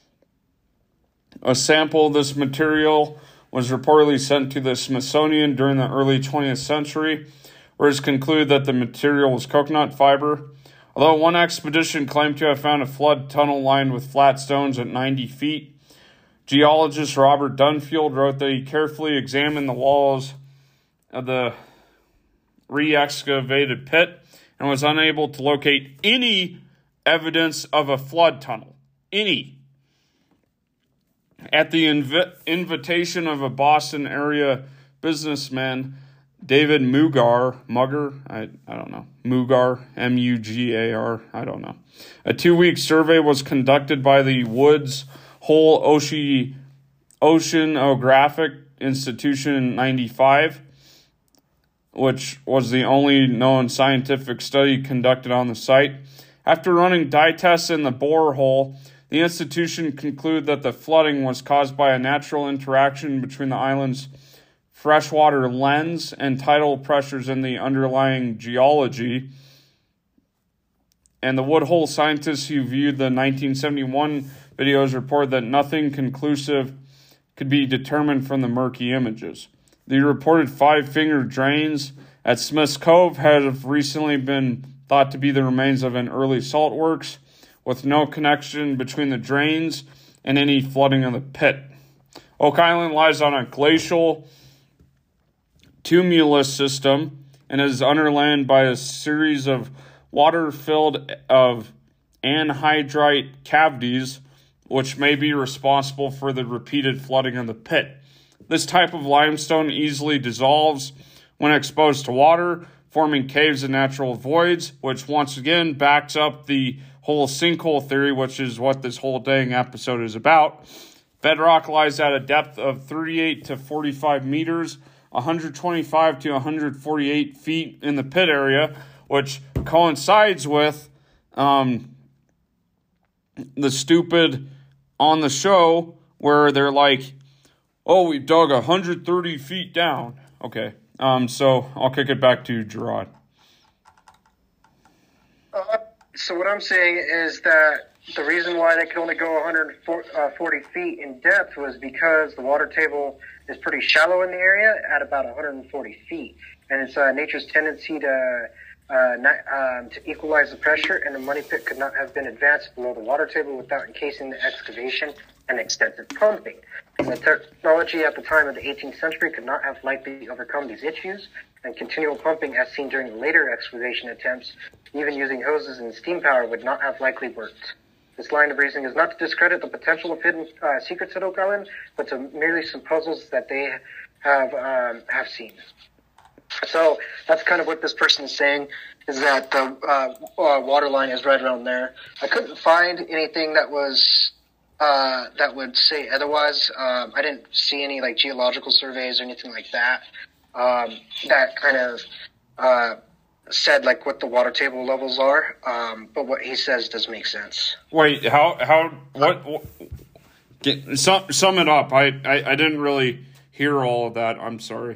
A sample of this material was reportedly sent to the Smithsonian during the early twentieth century, where it's concluded that the material was coconut fiber. Although one expedition claimed to have found a flood tunnel lined with flat stones at ninety feet, geologist Robert Dunfield wrote that he carefully examined the walls of the re-excavated pit and was unable to locate any evidence of a flood tunnel. Any. At the inv- invitation of a Boston area businessman, David Mugar, Mugger, I, I don't know, Mugar, M U G A R, I don't know. A two-week survey was conducted by the Woods Hole Oce- Oceanographic Institution in ninety-five, which was the only known scientific study conducted on the site. After running dye tests in the borehole, the institution concluded that the flooding was caused by a natural interaction between the island's freshwater lens and tidal pressures in the underlying geology. And the Woodhull scientists who viewed the nineteen seventy-one videos reported that nothing conclusive could be determined from the murky images. The reported five-finger drains at Smith's Cove have recently been thought to be the remains of an early salt works, with no connection between the drains and any flooding of the pit. Oak Island lies on a glacial tumulus system and is underlain by a series of water-filled of anhydrite cavities, which may be responsible for the repeated flooding of the pit. This type of limestone easily dissolves when exposed to water, forming caves and natural voids, which once again backs up the whole sinkhole theory, which is what this whole dang episode is about. Bedrock lies at a depth of thirty-eight to forty-five meters, one hundred twenty-five to one hundred forty-eight feet in the pit area, which coincides with um, the stupid on the show where they're like, oh, we dug one hundred thirty feet down. Okay, um, so I'll kick it back to Gerard. Uh, so what I'm saying is that the reason why they could only go one hundred forty feet in depth was because the water table is pretty shallow in the area at about one hundred forty feet. And it's uh, nature's tendency to uh, not, um, to equalize the pressure, and the money pit could not have been advanced below the water table without encasing the excavation and extensive pumping. And the technology at the time of the eighteenth century could not have likely overcome these issues, and continual pumping, as seen during later excavation attempts, even using hoses and steam power, would not have likely worked. This line of reasoning is not to discredit the potential of hidden uh, secrets at Oak Island, but to merely some puzzles that they have um, have seen. So that's kind of what this person is saying, is that the uh, uh, water line is right around there. I couldn't find anything that was uh, that would say otherwise. Um, I didn't see any like geological surveys or anything like that um, that kind of uh, said like what the water table levels are. Um, but what he says does make sense. Wait, how how what? what get, sum sum it up. I, I I didn't really hear all of that. I'm sorry.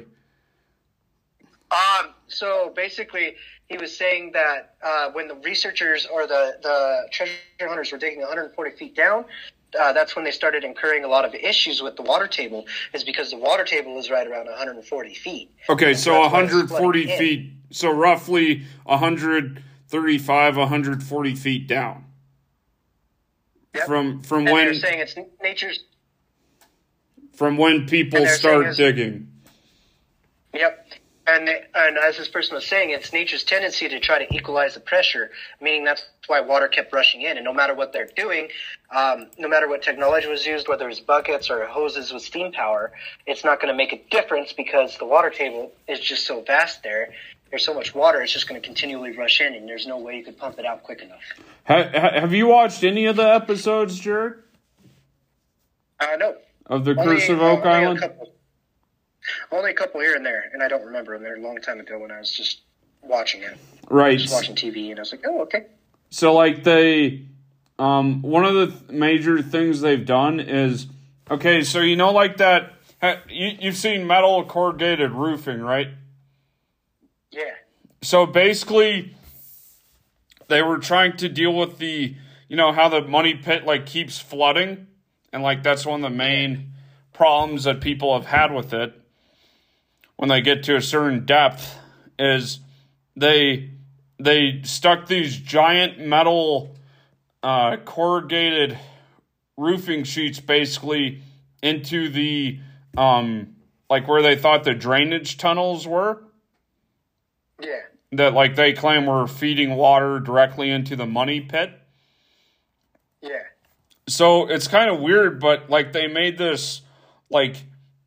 Um, so basically, he was saying that uh, when the researchers or the, the treasure hunters were digging one hundred forty feet down, uh, that's when they started incurring a lot of issues with the water table, is because the water table is right around one hundred forty feet. Okay, and so one hundred forty in. feet, so roughly one hundred thirty-five, one hundred forty feet down. Yep. From from and when they're saying it's nature's. From when people start is, digging. Yep. And, and as this person was saying, it's nature's tendency to try to equalize the pressure, meaning that's why water kept rushing in. And no matter what they're doing, um, no matter what technology was used, whether it's buckets or hoses with steam power, it's not going to make a difference because the water table is just so vast there. There's so much water, it's just going to continually rush in, and there's no way you could pump it out quick enough. Have you watched any of the episodes, Jared? Uh, no. Of The Curse of Oak Island? A Only a couple here and there, and I don't remember them. They're a long time ago when I was just watching it. Right. Just watching T V, and I was like, oh, okay. So, like, they, um, one of the th- major things they've done is, okay, so you know, like that, you, you've seen metal corrugated roofing, right? Yeah. So, basically, they were trying to deal with the, you know, how the money pit, like, keeps flooding, and, like, that's one of the main problems that people have had with it when they get to a certain depth is they they stuck these giant metal uh, corrugated roofing sheets basically into the um like where they thought the drainage tunnels were. Yeah. That like they claim were feeding water directly into the money pit. Yeah. So it's kind of weird, but like they made this like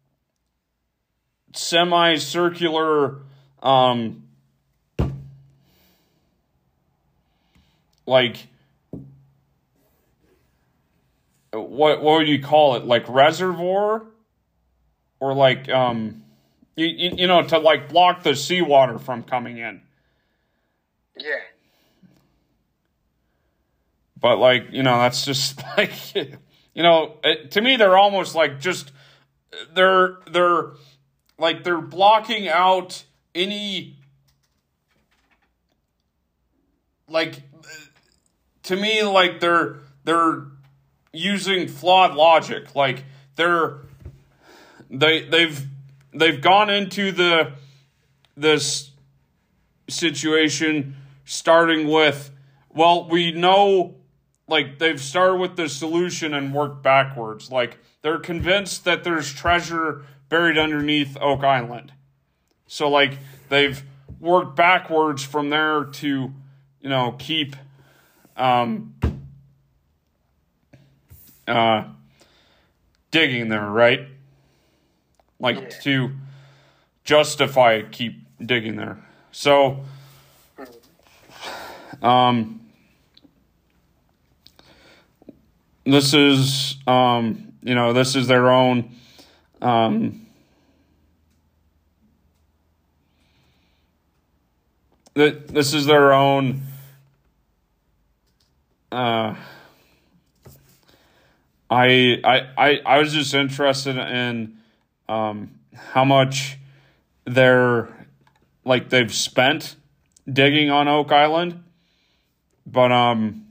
semicircular, um, like, what what would you call it? Like reservoir, or like, um, you you, you know, to like block the seawater from coming in. Yeah. But like, you know, that's just like, you know, it, to me they're almost like just they're they're. Like, they're blocking out any, like, to me, like, they're, they're using flawed logic. Like, they're, they, they've, they've gone into the, this situation starting with, well, we know, like, they've started with the solution and worked backwards. Like, they're convinced that there's treasure buried underneath Oak Island. So, like, they've worked backwards from there to, you know, keep um, uh, digging there, right? Like, yeah. To justify keep digging there. So, um, this is, um, you know, this is their own, um, This is their own uh, I, I I I was just interested in um, how much they're like they've spent digging on Oak Island, but um,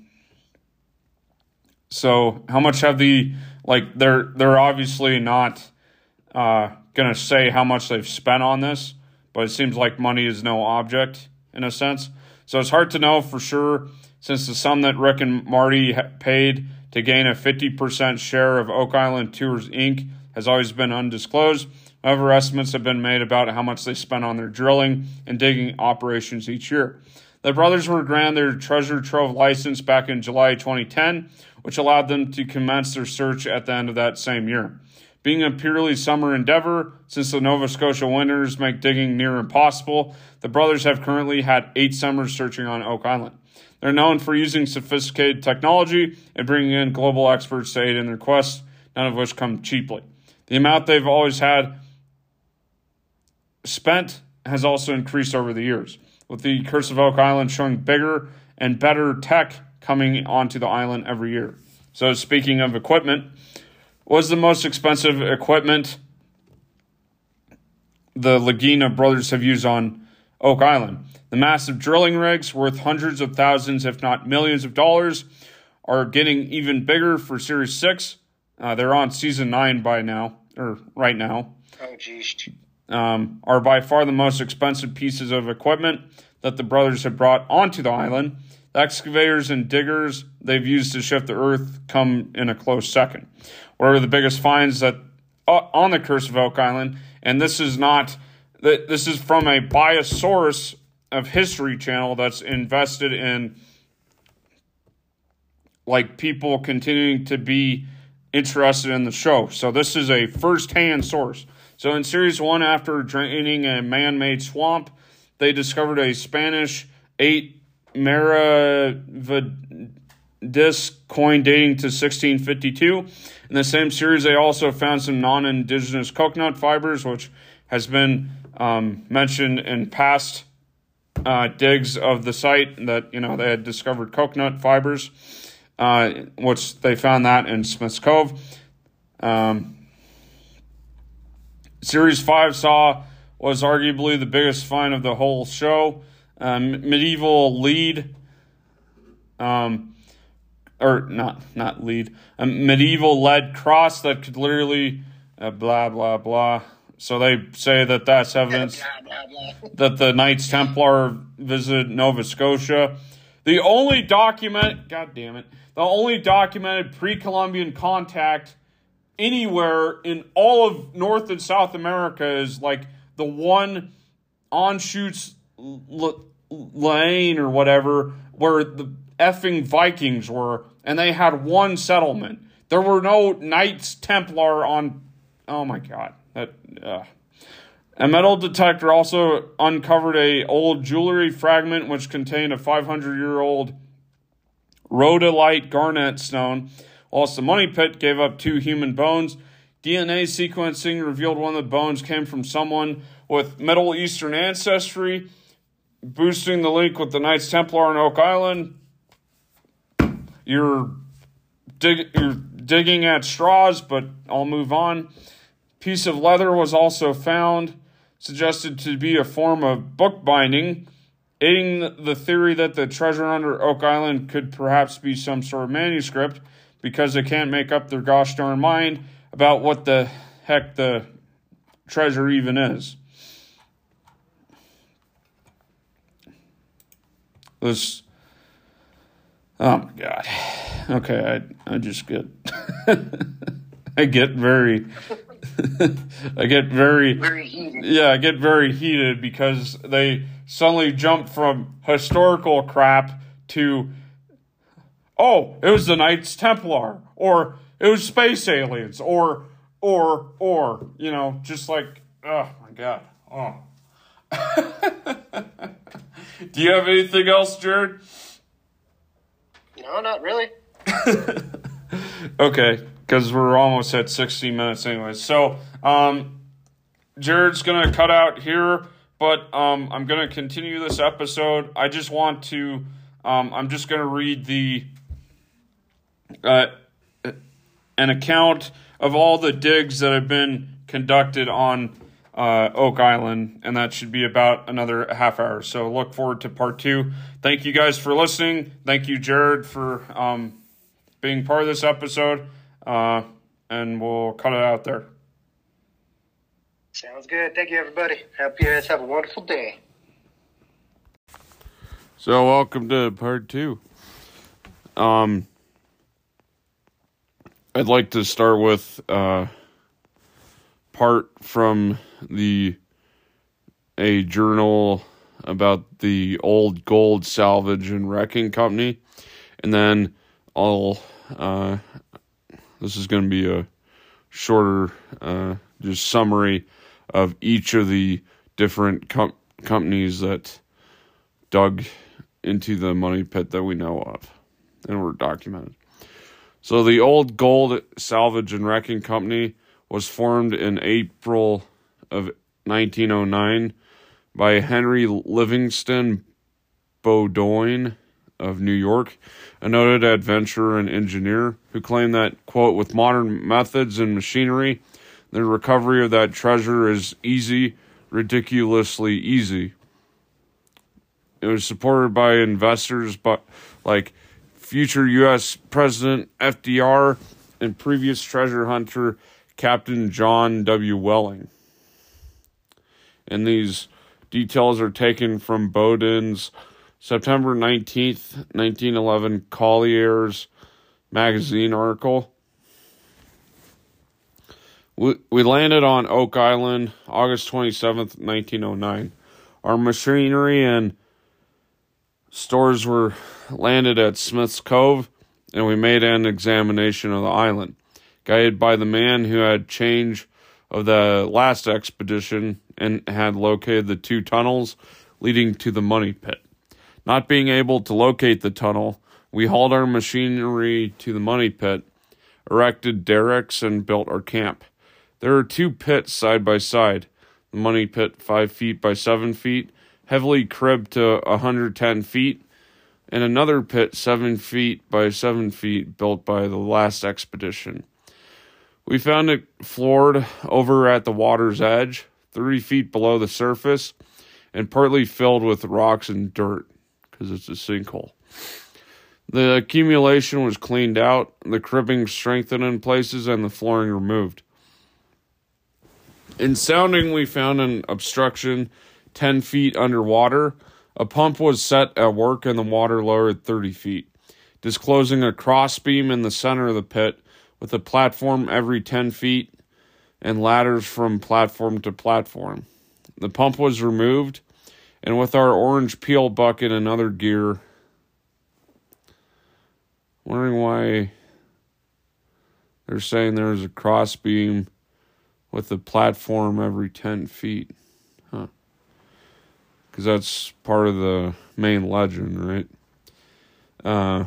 so how much have the like they're they're obviously not uh, gonna say how much they've spent on this, but it seems like money is no object in a sense. So it's hard to know for sure since the sum that Rick and Marty paid to gain a fifty percent share of Oak Island Tours, Incorporated has always been undisclosed. However, estimates have been made about how much they spent on their drilling and digging operations each year. The brothers were granted their treasure trove license back in July twenty ten, which allowed them to commence their search at the end of that same year. Being a purely summer endeavor, since the Nova Scotia winters make digging near impossible, the brothers have currently had eight summers searching on Oak Island. They're known for using sophisticated technology and bringing in global experts to aid in their quest, none of which come cheaply. The amount they've always had spent has also increased over the years, with the Curse of Oak Island showing bigger and better tech coming onto the island every year. So speaking of equipment, what was the most expensive equipment the Lagina brothers have used on Oak Island? The massive drilling rigs, worth hundreds of thousands, if not millions of dollars, are getting even bigger for Series six. Uh, they're on Season nine by now, or right now. Oh, geez. Um, are by far the most expensive pieces of equipment that the brothers have brought onto the island. The excavators and diggers they've used to shift the earth come in a close second. What are the biggest finds that uh, on the Curse of Oak Island? And this is not that this is from a biased source of History Channel that's invested in like people continuing to be interested in the show. So this is a first-hand source. So in series one, after draining a man-made swamp, they discovered a Spanish eight maravedis coin dating to sixteen fifty-two. In the same series, they also found some non-indigenous coconut fibers, which has been um, mentioned in past uh, digs of the site that, you know, they had discovered coconut fibers, uh, which they found that in Smith's Cove. Um, series five saw was arguably the biggest find of the whole show. Um, medieval lead, um, or not not lead, a medieval lead cross that could literally uh, blah blah blah. So they say that that's evidence blah, blah, blah. that the Knights Templar visited Nova Scotia. The only document, God damn it, the only documented pre-Columbian contact anywhere in all of North and South America is like the one Anschutz Lane or whatever, where the effing Vikings were, and they had one settlement. There were no Knights Templar on. Oh my God! That uh. A metal detector also uncovered a old jewelry fragment which contained a five hundred year old rhodolite garnet stone. Whilst the money pit gave up two human bones, D N A sequencing revealed one of the bones came from someone with Middle Eastern ancestry, boosting the link with the Knights Templar on Oak Island. You're, dig- you're digging at straws, but I'll move on. Piece of leather was also found, suggested to be a form of bookbinding, aiding the theory that the treasure under Oak Island could perhaps be some sort of manuscript, because they can't make up their gosh darn mind about what the heck the treasure even is. This, oh my God. Okay, I I just get, I get very, I get very, Very heated. yeah, I get very heated because they suddenly jump from historical crap to, oh, it was the Knights Templar, or it was space aliens, or, or, or, you know, just like, oh my God, oh. Do you have anything else, Jared? No, not really. Okay, because we're almost at sixty minutes anyway. So, um, Jared's going to cut out here, but um, I'm going to continue this episode. I just want to, um, I'm just going to read the, uh, an account of all the digs that have been conducted on uh, Oak Island, and that should be about another half hour. So look forward to part two. Thank you guys for listening. Thank you, Jared, for um, being part of this episode, uh, and we'll cut it out there. Sounds good. Thank you, everybody. Hope you guys have a wonderful day. So welcome to part two. Um, I'd like to start with uh, part from the a journal about the old gold salvage and wrecking company, and then I'll uh, this is going to be a shorter uh, just summary of each of the different com- companies that dug into the money pit that we know of and were documented. So the Old Gold Salvage and Wrecking Company was formed in April of nineteen oh nine by Henry Livingston Bowdoin of New York, a noted adventurer and engineer who claimed that, quote, with modern methods and machinery, the recovery of that treasure is easy, ridiculously easy. It was supported by investors but like future U S President F D R and previous treasure hunter Captain John W. Welling. And these details are taken from Bowdoin's September nineteenth, nineteen eleven Collier's magazine article, We, we landed on Oak Island August twenty-seventh, nineteen oh nine. Our machinery and stores were landed at Smith's Cove, and we made an examination of the island, guided by the man who had charge of the last expedition and had located the two tunnels leading to the money pit. Not being able to locate the tunnel, we hauled our machinery to the money pit, erected derricks, and built our camp. There are two pits side by side. The money pit five feet by seven feet, heavily cribbed to one hundred ten feet, and another pit seven feet by seven feet built by the last expedition. We found it floored over at the water's edge, thirty feet below the surface, and partly filled with rocks and dirt, because it's a sinkhole. The accumulation was cleaned out, the cribbing strengthened in places, and the flooring removed. In sounding, we found an obstruction ten feet underwater. A pump was set at work and the water lowered thirty feet, disclosing a crossbeam in the center of the pit with a platform every ten feet and ladders from platform to platform. The pump was removed, and with our orange peel bucket and other gear, wondering why they're saying there's a crossbeam with a platform every ten feet. Huh. Because that's part of the main legend, right? Uh,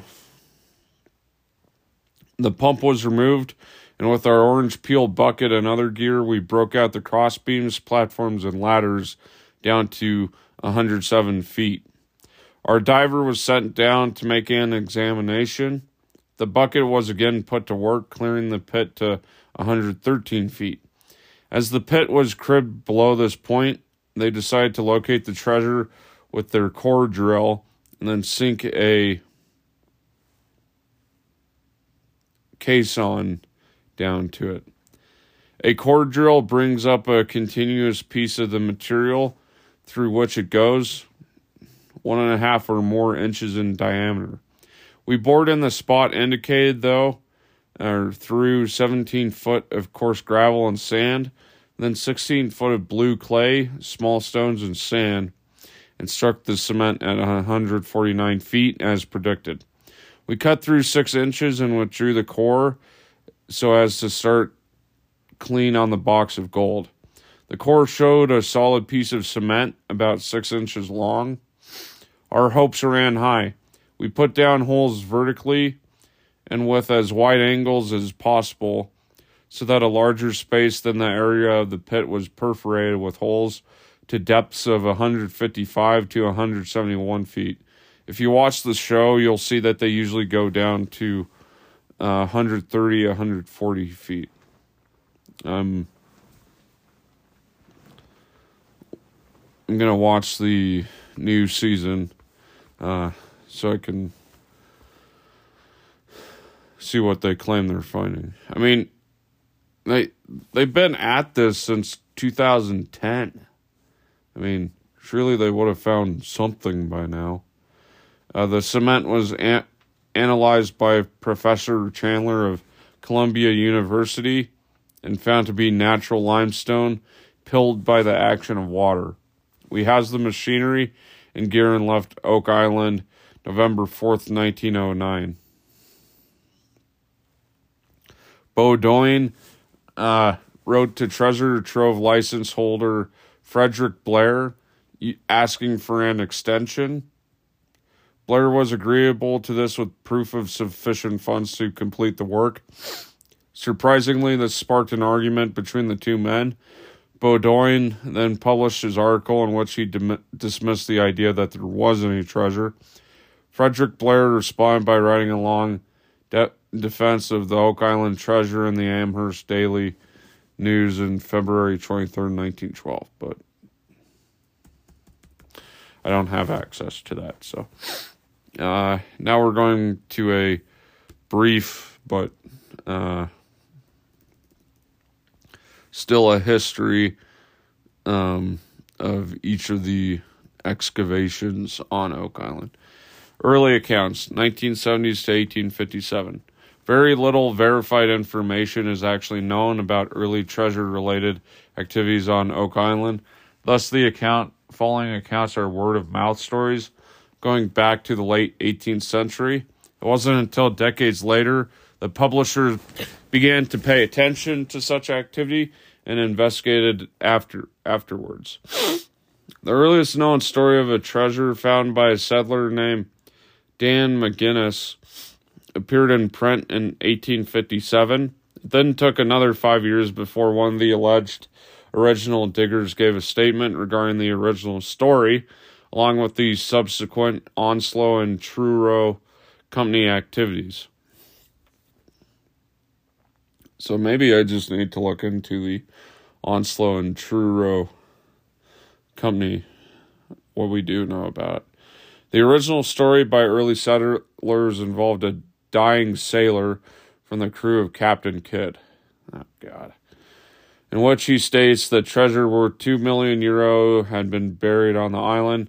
the pump was removed, and with our orange peel bucket and other gear, we broke out the crossbeams, platforms, and ladders down to one hundred seven feet. Our diver was sent down to make an examination. The bucket was again put to work, clearing the pit to one hundred thirteen feet. As the pit was cribbed below this point, they decided to locate the treasure with their core drill and then sink a caisson down to it. A core drill brings up a continuous piece of the material through which it goes, one and a half or more inches in diameter. We bored in the spot indicated, though, or through seventeen foot of coarse gravel and sand, then sixteen foot of blue clay, small stones, and sand, and struck the cement at one hundred forty-nine feet as predicted. We cut through six inches and withdrew the core so as to start clean on the box of gold. The core showed a solid piece of cement about six inches long. Our hopes ran high. We put down holes vertically and with as wide angles as possible so that a larger space than the area of the pit was perforated with holes to depths of one hundred fifty-five to one hundred seventy-one feet. If you watch the show, you'll see that they usually go down to uh, one hundred thirty, one hundred forty feet. Um, I'm going to watch the new season uh, so I can see what they claim they're finding. I mean, they, they've been at this since two thousand ten. I mean, surely they would have found something by now. Uh, the cement was an- analyzed by Professor Chandler of Columbia University and found to be natural limestone pilled by the action of water. We housed the machinery and gear and left Oak Island November fourth, nineteen oh nine. Bowdoin uh, wrote to Treasure Trove license holder Frederick Blair asking for an extension. Blair was agreeable to this with proof of sufficient funds to complete the work. Surprisingly, this sparked an argument between the two men. Bowdoin then published his article in which he dim- dismissed the idea that there was any treasure. Frederick Blair responded by writing a long de- defense of the Oak Island treasure in the Amherst Daily News in February twenty-third, nineteen twelve, but I don't have access to that. So uh, now we're going to a brief but uh, still a history um, of each of the excavations on Oak Island. Early accounts, nineteen seventies to eighteen fifty-seven. Very little verified information is actually known about early treasure-related activities on Oak Island. Thus, the account following accounts are word-of-mouth stories going back to the late eighteenth century. It wasn't until decades later that publishers began to pay attention to such activity and investigated after afterwards. The earliest known story of a treasure found by a settler named Dan McGinnis appeared in print in eighteen fifty-seven. It then took another five years before one of the alleged original diggers gave a statement regarding the original story, along with the subsequent Onslow and Truro Company activities. So maybe I just need to look into the Onslow and Truro Company, what we do know about. The original story by early settlers involved a dying sailor from the crew of Captain Kidd. Oh, God. In which he states that treasure worth two million euro had been buried on the island.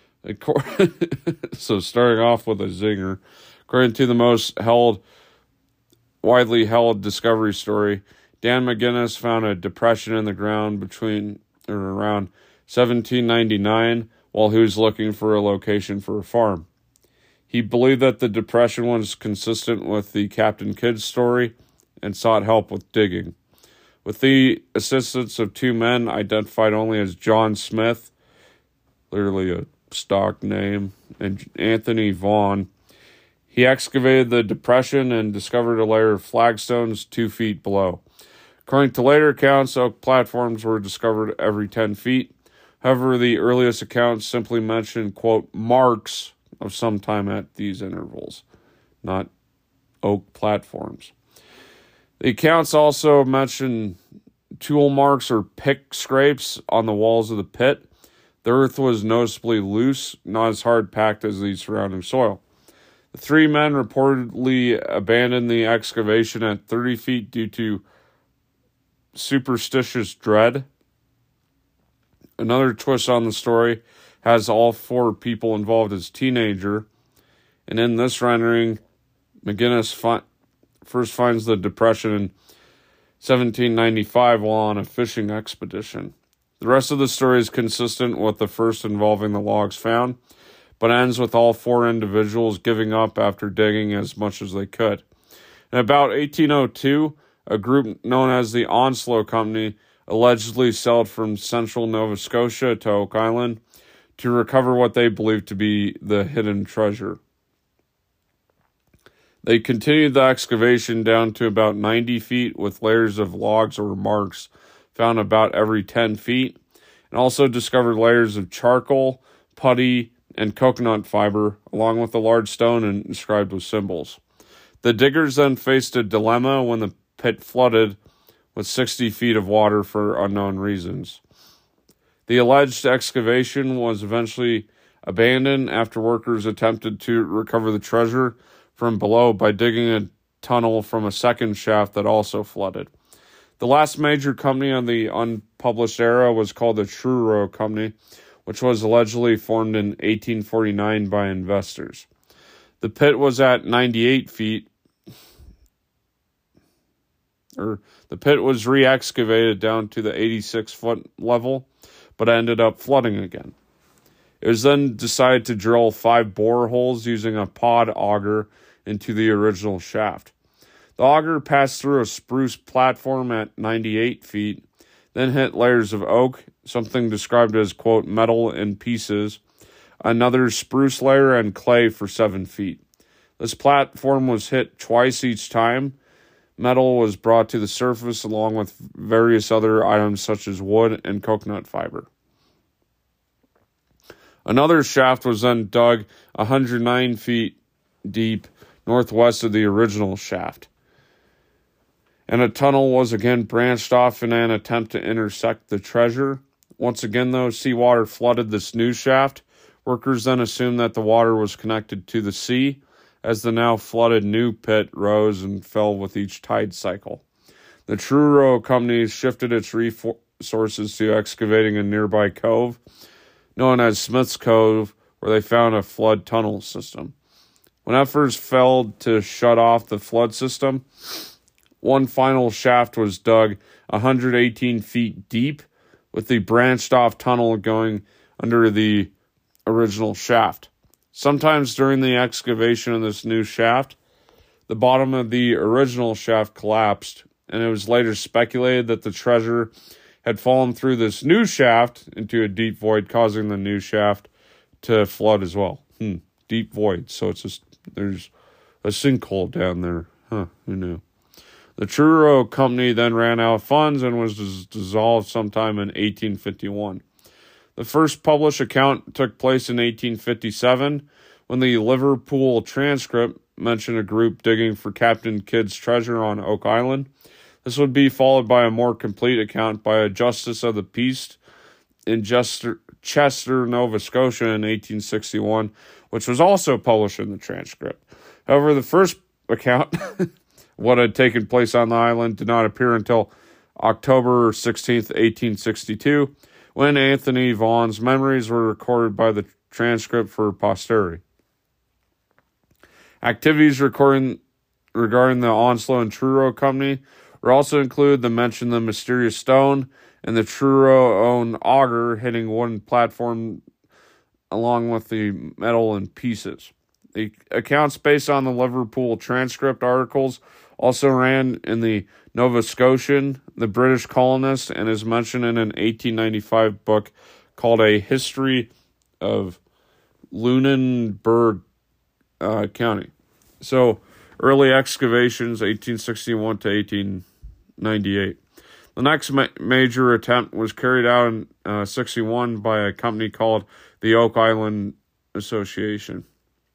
So starting off with a zinger. According to the most held, widely held discovery story, Dan McGinnis found a depression in the ground between or around seventeen ninety-nine while he was looking for a location for a farm. He believed that the depression was consistent with the Captain Kidd story and sought help with digging. With the assistance of two men identified only as John Smith, literally a stock name, and Anthony Vaughn, he excavated the depression and discovered a layer of flagstones two feet below. According to later accounts, oak platforms were discovered every ten feet. However, the earliest accounts simply mentioned, quote, marks of some time at these intervals, not oak platforms. The accounts also mention tool marks or pick scrapes on the walls of the pit. The earth was noticeably loose, not as hard-packed as the surrounding soil. The three men reportedly abandoned the excavation at thirty feet due to superstitious dread. Another twist on the story has all four people involved as teenager, and in this rendering, McGinnis fi- first finds the depression in seventeen ninety-five while on a fishing expedition. The rest of the story is consistent with the first involving the logs found, but ends with all four individuals giving up after digging as much as they could. In about eighteen oh two, a group known as the Onslow Company allegedly sailed from central Nova Scotia to Oak Island to recover what they believed to be the hidden treasure. They continued the excavation down to about ninety feet with layers of logs or marks found about every ten feet, and also discovered layers of charcoal, putty, and coconut fiber, along with a large stone inscribed with symbols. The diggers then faced a dilemma when the pit flooded with sixty feet of water for unknown reasons. The alleged excavation was eventually abandoned after workers attempted to recover the treasure from below by digging a tunnel from a second shaft that also flooded. The last major company of the unpublished era was called the Truro Company, which was allegedly formed in eighteen forty-nine by investors. The pit was at ninety-eight feet, or the pit was re-excavated down to the eighty-six foot level, but ended up flooding again. It was then decided to drill five boreholes using a pod auger into the original shaft. The auger passed through a spruce platform at ninety-eight feet, then hit layers of oak, something described as, quote, metal in pieces, another spruce layer, and clay for seven feet. This platform was hit twice each time. Metal was brought to the surface along with various other items such as wood and coconut fiber. Another shaft was then dug one hundred nine feet deep northwest of the original shaft, and a tunnel was again branched off in an attempt to intersect the treasure. Once again, though, seawater flooded this new shaft. Workers then assumed that the water was connected to the sea, as the now flooded new pit rose and fell with each tide cycle. The Truro Company shifted its resources to excavating a nearby cove, known as Smith's Cove, where they found a flood tunnel system. When efforts failed to shut off the flood system, one final shaft was dug one hundred eighteen feet deep, with the branched-off tunnel going under the original shaft. Sometimes during the excavation of this new shaft, the bottom of the original shaft collapsed, and it was later speculated that the treasure had fallen through this new shaft into a deep void, causing the new shaft to flood as well. Hmm, deep void. So it's just, there's a sinkhole down there. Huh, who knew? The Truro Company then ran out of funds and was dis- dissolved sometime in eighteen fifty-one. The first published account took place in eighteen fifty-seven, when the Liverpool Transcript mentioned a group digging for Captain Kidd's treasure on Oak Island. This would be followed by a more complete account by a justice of the peace in Chester, Chester, Nova Scotia in eighteen sixty-one, which was also published in the Transcript. However, the first account, what had taken place on the island, did not appear until October sixteenth, eighteen sixty-two, when Anthony Vaughan's memories were recorded by the Transcript for posterity. Activities recording regarding the Onslow and Truro Company were also included the mention of the mysterious stone and the Truro-owned auger hitting wooden platform along with the metal in pieces. The accounts based on the Liverpool Transcript articles also ran in the Nova Scotian, the British colonist, and is mentioned in an eighteen ninety-five book called A History of Lunenburg uh, County. So, early excavations, eighteen sixty-one to eighteen ninety-eight. The next ma- major attempt was carried out in uh, sixty-one by a company called the Oak Island Association.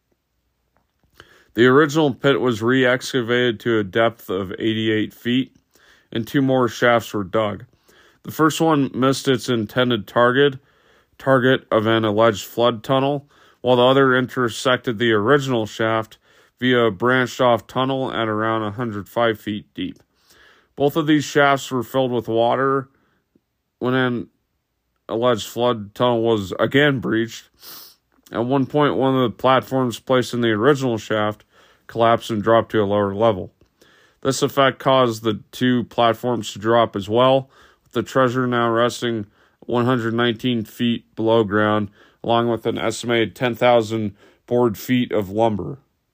The original pit was re-excavated to a depth of eighty-eight feet, and two more shafts were dug. The first one missed its intended target, target of an alleged flood tunnel, while the other intersected the original shaft via a branched-off tunnel at around one hundred five feet deep. Both of these shafts were filled with water when an alleged flood tunnel was again breached. At one point, one of the platforms placed in the original shaft collapsed and dropped to a lower level. This effect caused the two platforms to drop as well, with the treasure now resting one hundred nineteen feet below ground, along with an estimated ten thousand board feet of lumber.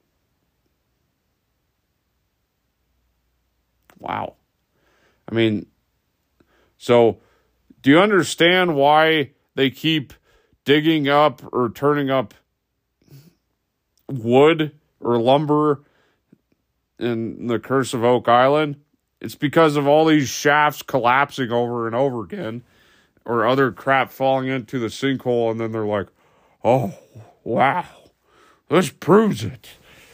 Wow. I mean, so do you understand why they keep digging up or turning up wood or lumber in the Curse of Oak Island? It's because of all these shafts collapsing over and over again, or other crap falling into the sinkhole, and then they're like, oh, wow, this proves it.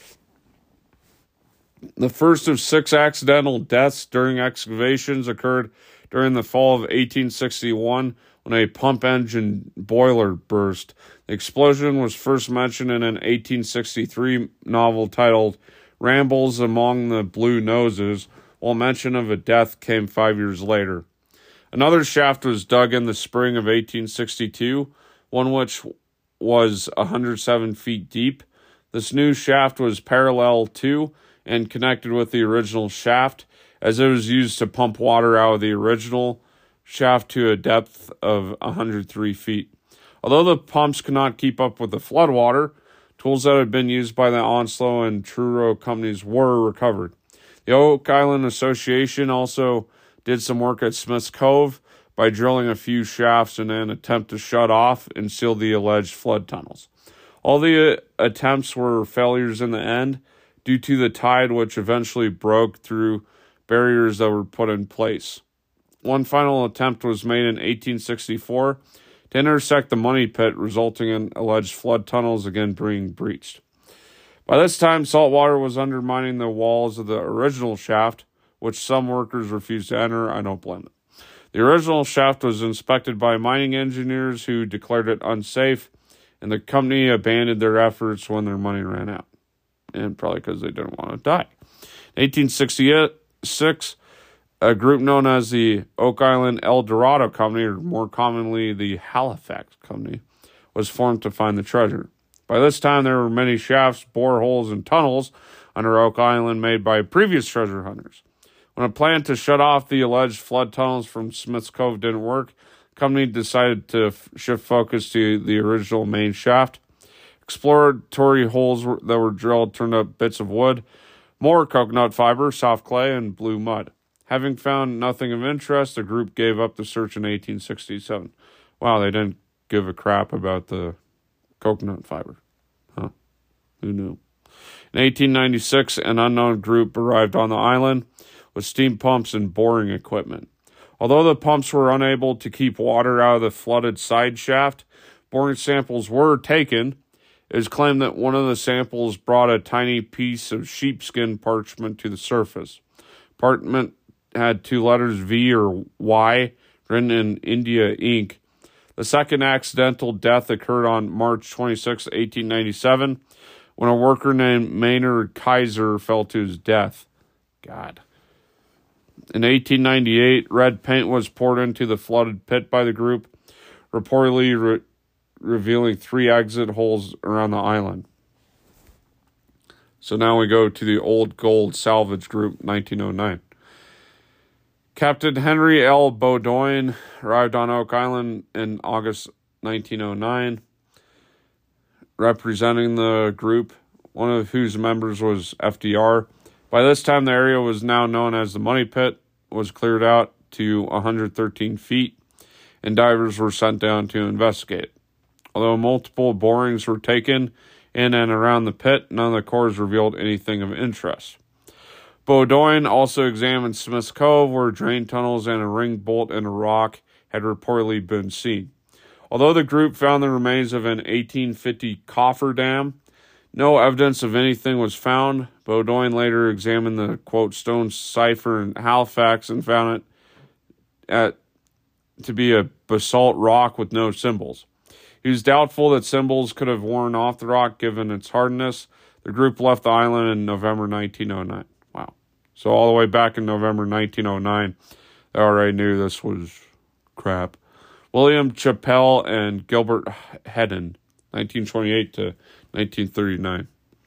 The first of six accidental deaths during excavations occurred during the fall of eighteen sixty-one when a pump engine boiler burst. The explosion was first mentioned in an eighteen sixty-three novel titled Rambles Among the Blue Noses, while mention of a death came five years later. Another shaft was dug in the spring of eighteen sixty-two, one which was one hundred seven feet deep. This new shaft was parallel to and connected with the original shaft, as it was used to pump water out of the original shaft to a depth of one hundred three feet. Although the pumps could not keep up with the floodwater, tools that had been used by the Onslow and Truro companies were recovered. The Oak Island Association also did some work at Smith's Cove by drilling a few shafts in an attempt to shut off and seal the alleged flood tunnels. All the uh, attempts were failures in the end, due to the tide which eventually broke through barriers that were put in place. One final attempt was made in eighteen sixty-four to intersect the money pit, resulting in alleged flood tunnels again being breached. By this time, salt water was undermining the walls of the original shaft, which some workers refused to enter. I don't blame them. The original shaft was inspected by mining engineers who declared it unsafe, and the company abandoned their efforts when their money ran out. And probably because they didn't want to die. In eighteen sixty-six, a group known as the Oak Island El Dorado Company, or more commonly the Halifax Company, was formed to find the treasure. By this time, there were many shafts, boreholes, and tunnels under Oak Island made by previous treasure hunters. When a plan to shut off the alleged flood tunnels from Smith's Cove didn't work, the company decided to f- shift focus to the original main shaft. Exploratory holes were, that were drilled turned up bits of wood, more coconut fiber, soft clay, and blue mud. Having found nothing of interest, the group gave up the search in eighteen sixty-seven. Wow, they didn't give a crap about the coconut fiber. Huh. Who knew? In eighteen ninety-six, an unknown group arrived on the island with steam pumps and boring equipment. Although the pumps were unable to keep water out of the flooded side shaft, boring samples were taken. It is claimed that one of the samples brought a tiny piece of sheepskin parchment to the surface. Parchment had two letters V or Y written in India ink. The second accidental death occurred on March twenty-sixth, eighteen ninety-seven, when a worker named Maynard Kaiser fell to his death. God. In eighteen ninety-eight, red paint was poured into the flooded pit by the group, reportedly re- revealing three exit holes around the island. So now we go to the Old Gold Salvage Group, nineteen oh nine. Captain Henry L. Bowdoin arrived on Oak Island in August nineteen oh nine, representing the group, one of whose members was F D R. By this time, the area was now known as the Money Pit, was cleared out to one hundred thirteen feet, and divers were sent down to investigate. Although multiple borings were taken in and around the pit, none of the cores revealed anything of interest. Bowdoin also examined Smith's Cove, where drain tunnels and a ring bolt in a rock had reportedly been seen. Although the group found the remains of an eighteen fifty cofferdam, no evidence of anything was found. Bowdoin later examined the, quote, stone cipher in Halifax and found it at, to be a basalt rock with no symbols. He was doubtful that symbols could have worn off the rock given its hardness. The group left the island in November nineteen oh nine. Wow. So all the way back in November nineteen oh nine, they already knew this was crap. William Chappell and Gilbert Hedden, nineteen twenty-eight to nineteen thirty-nine.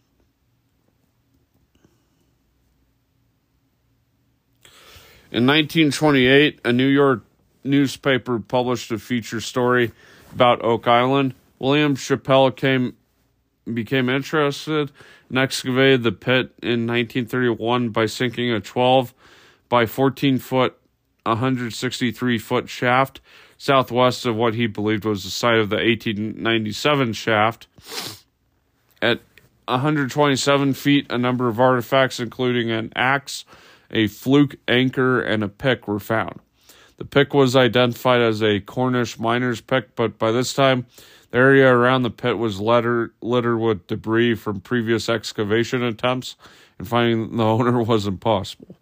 In nineteen twenty-eight, a New York newspaper published a feature story about Oak Island. William Chappell came, became interested and excavated the pit in nineteen thirty-one by sinking a twelve by fourteen foot, one hundred sixty-three foot shaft southwest of what he believed was the site of the eighteen ninety-seven shaft. At one hundred twenty-seven feet, a number of artifacts, including an axe, a fluke anchor, and a pick, were found. The pick was identified as a Cornish miner's pick, but by this time, the area around the pit was littered, littered with debris from previous excavation attempts, and finding the owner was impossible.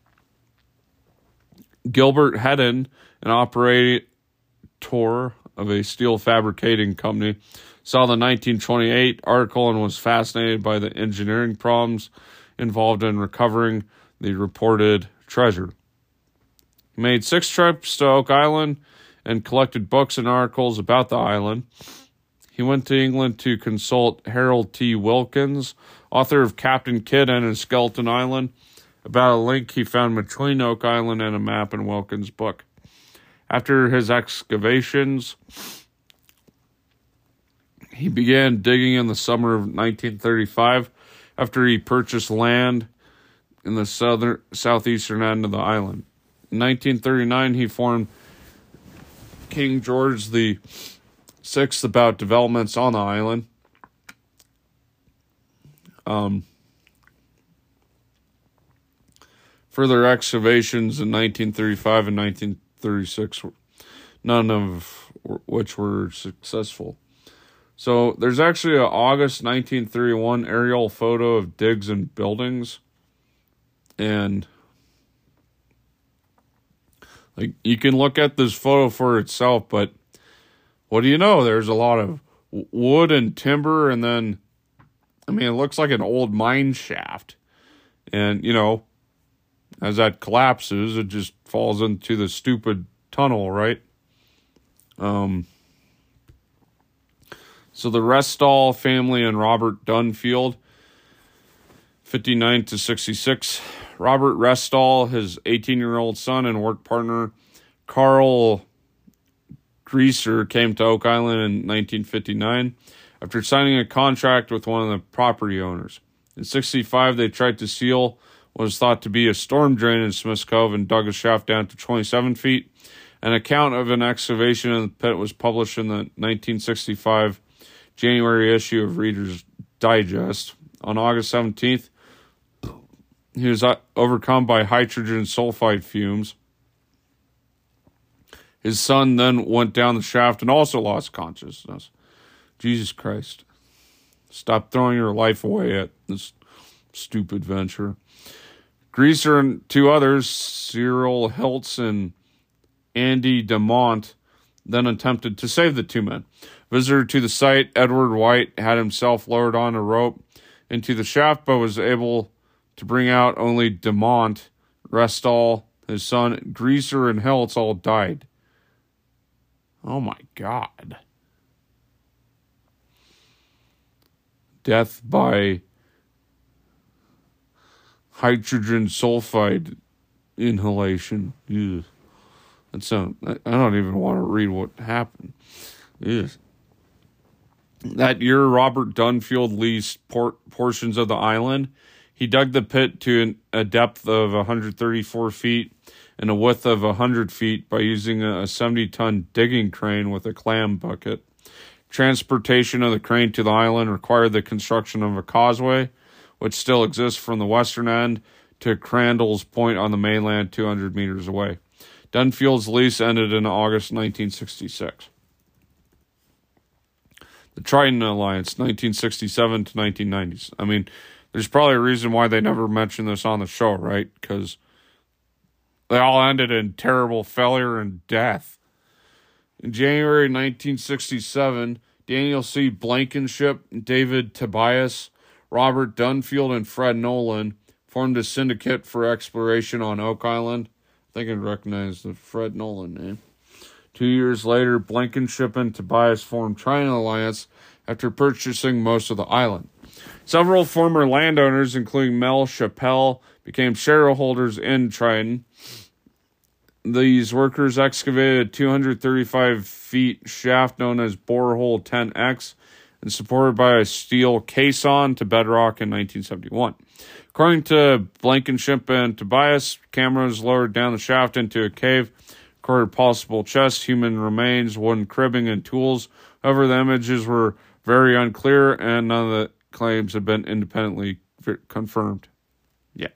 Gilbert Hedden, an operator of a steel fabricating company, saw the nineteen twenty-eight article and was fascinated by the engineering problems involved in recovering the reported treasure. He made six trips to Oak Island and collected books and articles about the island. He went to England to consult Harold T. Wilkins, author of Captain Kidd and his Skeleton Island, about a link he found between Oak Island and a map in Wilkins' book. After his excavations, he began digging in the summer of nineteen thirty-five after he purchased land in the southern southeastern end of the island. In nineteen thirty-nine, he informed King George the Sixth about developments on the island. Um, further excavations in nineteen thirty-five and nineteen thirty-six, none of which were successful. So there's actually an August nineteen thirty-one aerial photo of digs and buildings. And like you can look at this photo for itself, but what do you know? There's a lot of wood and timber, and then, I mean, it looks like an old mine shaft. And, you know, as that collapses, it just falls into the stupid tunnel, right? Um... So the Restall family and Robert Dunfield, fifty-nine to sixty-six. Robert Restall, his eighteen-year-old son and work partner, Carl Greaser, came to Oak Island in nineteen fifty-nine after signing a contract with one of the property owners. In sixty-five, they tried to seal what was thought to be a storm drain in Smith's Cove and dug a shaft down to twenty-seven feet. An account of an excavation in the pit was published in the nineteen sixty-five January issue of Reader's Digest. On August seventeenth, he was overcome by hydrogen sulfide fumes. His son then went down the shaft and also lost consciousness. Jesus Christ. Stop throwing your life away at this stupid venture. Greaser and two others, Cyril Hiltz and Andy DeMont, then attempted to save the two men. Visitor to the site, Edward White, had himself lowered on a rope into the shaft, but was able to bring out only DeMont. Restall, his son, Greaser, and Hiltz all died. Oh my God. Death by hydrogen sulfide inhalation. Ugh. That's a, I don't even want to read what happened. Ugh. That year, Robert Dunfield leased por- portions of the island. He dug the pit to an, a depth of one hundred thirty-four feet and a width of one hundred feet by using a seventy-ton digging crane with a clam bucket. Transportation of the crane to the island required the construction of a causeway, which still exists from the western end to Crandall's Point on the mainland two hundred meters away. Dunfield's lease ended in August nineteen sixty-six. The Triton Alliance, nineteen sixty-seven to nineteen ninety. I mean, there's probably a reason why they never mentioned this on the show, right? Because they all ended in terrible failure and death. In January nineteen sixty-seven, Daniel C. Blankenship, David Tobias, Robert Dunfield, and Fred Nolan formed a syndicate for exploration on Oak Island. I think I recognize the Fred Nolan name. Two years later, Blankenship and Tobias formed Triton Alliance after purchasing most of the island. Several former landowners, including Mel Chappell, became shareholders in Triton. These workers excavated a two hundred thirty-five feet shaft known as Borehole ten X and supported by a steel caisson to bedrock in nineteen seventy-one. According to Blankenship and Tobias, cameras lowered down the shaft into a cave, recorded possible chests, human remains, wooden cribbing, and tools. However, the images were very unclear, and none of the claims have been independently confirmed. Yeah.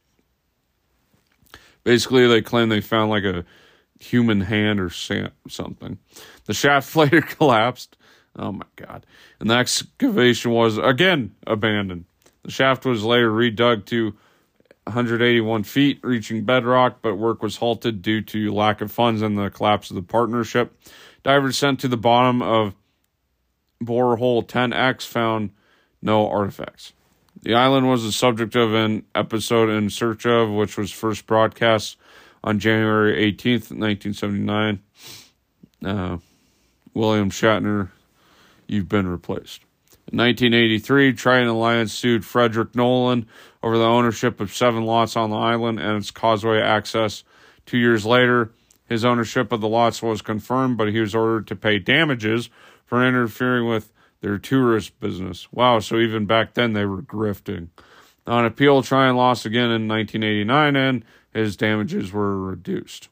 Basically, they claim they found like a human hand or something. The shaft later collapsed. Oh my God. And the excavation was, again, abandoned. The shaft was later redug to one hundred eighty-one feet, reaching bedrock, but work was halted due to lack of funds and the collapse of the partnership. Divers sent to the bottom of Borehole ten X found no artifacts. The island was the subject of an episode In Search Of, which was first broadcast on January eighteenth, nineteen seventy-nine. Uh, William Shatner, you've been replaced. In nineteen eighty-three, Triton Alliance sued Frederick Nolan over the ownership of seven lots on the island and its causeway access. Two years later, his ownership of the lots was confirmed, but he was ordered to pay damages for interfering with their tourist business. Wow, so even back then they were grifting. On appeal, Triton lost again in nineteen eighty-nine, and his damages were reduced.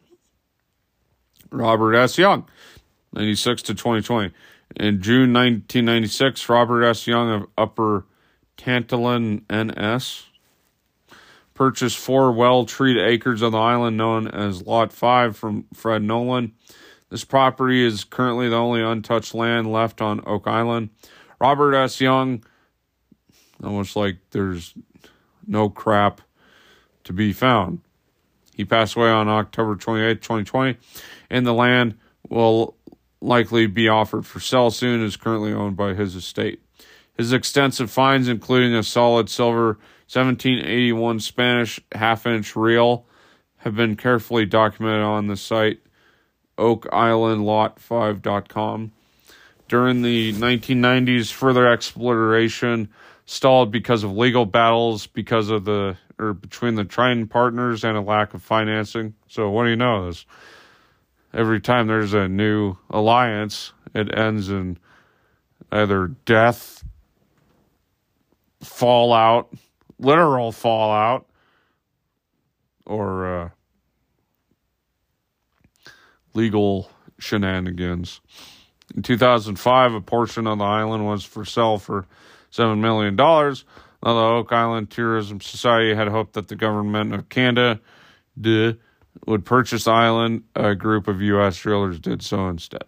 Robert S. Young, ninety-six to twenty twenty. In June nineteen ninety-six, Robert S. Young of Upper Tantalin, N S, purchased four well-treated acres on the island known as Lot five from Fred Nolan. This property is currently the only untouched land left on Oak Island. Robert S. Young, almost like there's no crap to be found. He passed away on October twenty-eighth, twenty twenty, and the land will likely be offered for sale soon, is currently owned by his estate. His extensive finds, including a solid silver seventeen eighty-one Spanish half-inch reel, have been carefully documented on the site oak island lot five dot com. During the nineteen nineties, further exploration stalled because of legal battles because of the or between the Triton partners and a lack of financing. So what do you know? This every time there's a new alliance, it ends in either death, fallout, literal fallout, or uh, legal shenanigans. In two thousand five, a portion of the island was for sale for seven million dollars. Now, the Oak Island Tourism Society had hoped that the government of Canada duh, would purchase the island. A group of U S drillers did so instead.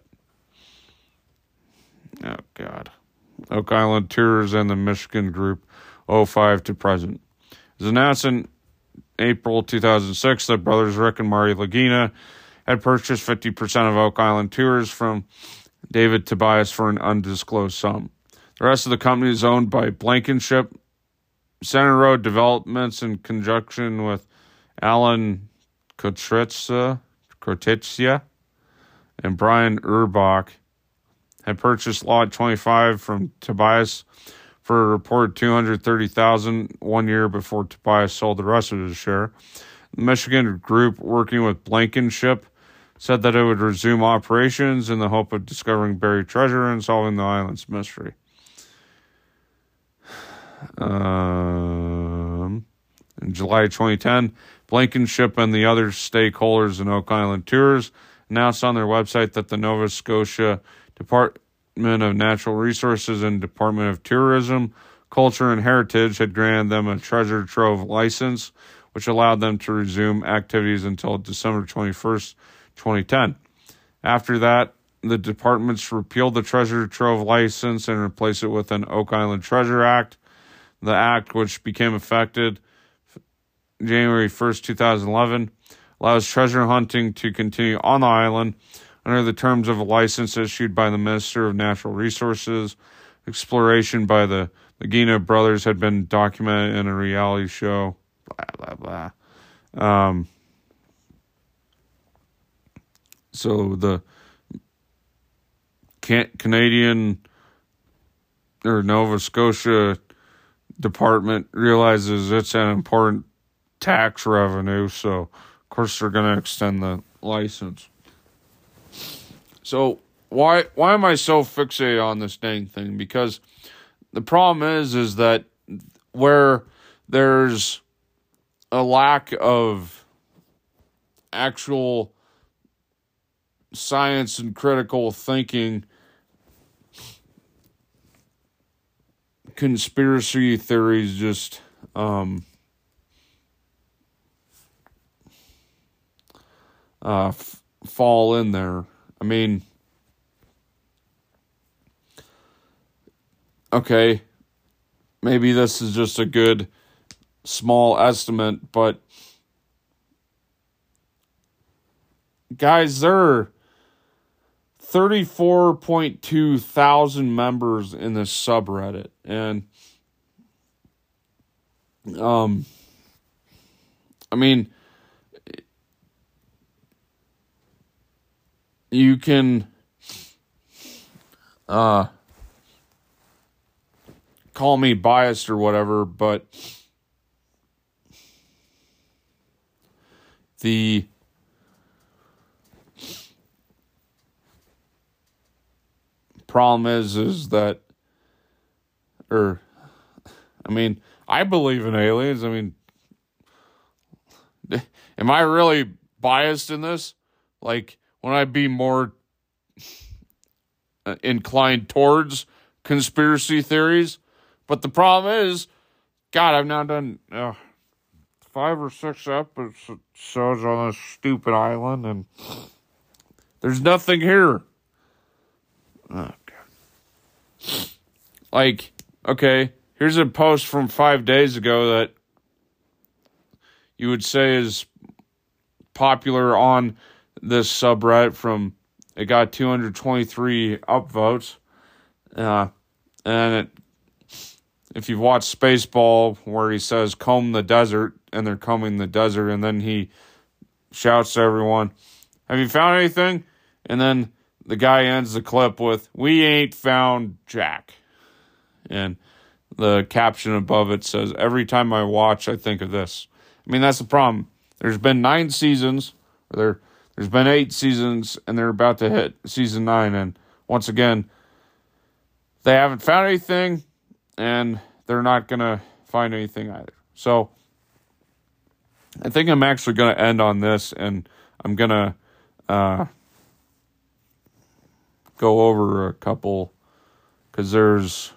Oh, God. Oak Island Tours and the Michigan Group, oh five to present. It was announced in April two thousand six that brothers Rick and Mari Lagina had purchased fifty percent of Oak Island Tours from David Tobias for an undisclosed sum. The rest of the company is owned by Blankenship Center Road Developments in conjunction with Alan Kotritza, Kotitsia and Brian Urbach had purchased Lot twenty-five from Tobias for a reported two hundred thirty thousand dollars one year before Tobias sold the rest of his share. The Michigan Group, working with Blankenship, said that it would resume operations in the hope of discovering buried treasure and solving the island's mystery. Um, in July twenty ten, Blankenship and the other stakeholders in Oak Island Tours announced on their website that the Nova Scotia Department of Natural Resources and Department of Tourism, Culture and Heritage had granted them a treasure trove license, which allowed them to resume activities until December twenty-first, twenty ten. After that, the departments repealed the treasure trove license and replaced it with an Oak Island Treasure Act. The act, which became effective January first, twenty eleven, allows treasure hunting to continue on the island under the terms of a license issued by the Minister of Natural Resources. Exploration by the Lagina brothers had been documented in a reality show. Blah, blah, blah. Um, so the can- Canadian or Nova Scotia department realizes it's an important tax revenue, so of course they're going to extend the license. So why why am I so fixated on this dang thing? Because the problem is is that where there's a lack of actual science and critical thinking, conspiracy theories just um, uh, f- fall in there. I mean, okay, maybe this is just a good small estimate, but guys, there are thirty-four point two thousand members in this subreddit, and um, I mean, you can uh call me biased or whatever, but the problem is is that or I mean, I believe in aliens. I mean, am I really biased in this? Like, would I be more inclined towards conspiracy theories? But the problem is, God, I've now done uh, five or six episodes on this stupid island, and there's nothing here. Oh, God. Like, okay, here's a post from five days ago that you would say is popular on this subreddit. From it got two hundred twenty-three upvotes, uh, and it, if you've watched Spaceball, where he says "comb the desert," and they're combing the desert, and then he shouts to everyone, "Have you found anything?" And then the guy ends the clip with, "We ain't found Jack." And the caption above it says, "Every time I watch, I think of this." I mean, that's the problem. There's been nine seasons. Or there, there's been eight seasons, and they're about to hit season nine. And once again, they haven't found anything, and they're not going to find anything either. So I think I'm actually going to end on this, and I'm going to uh, go over a couple, because there's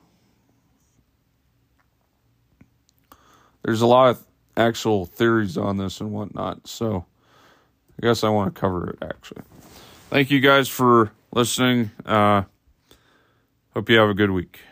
there's a lot of actual theories on this and whatnot. So I guess I want to cover it, actually. Thank you guys for listening. Uh, hope you have a good week.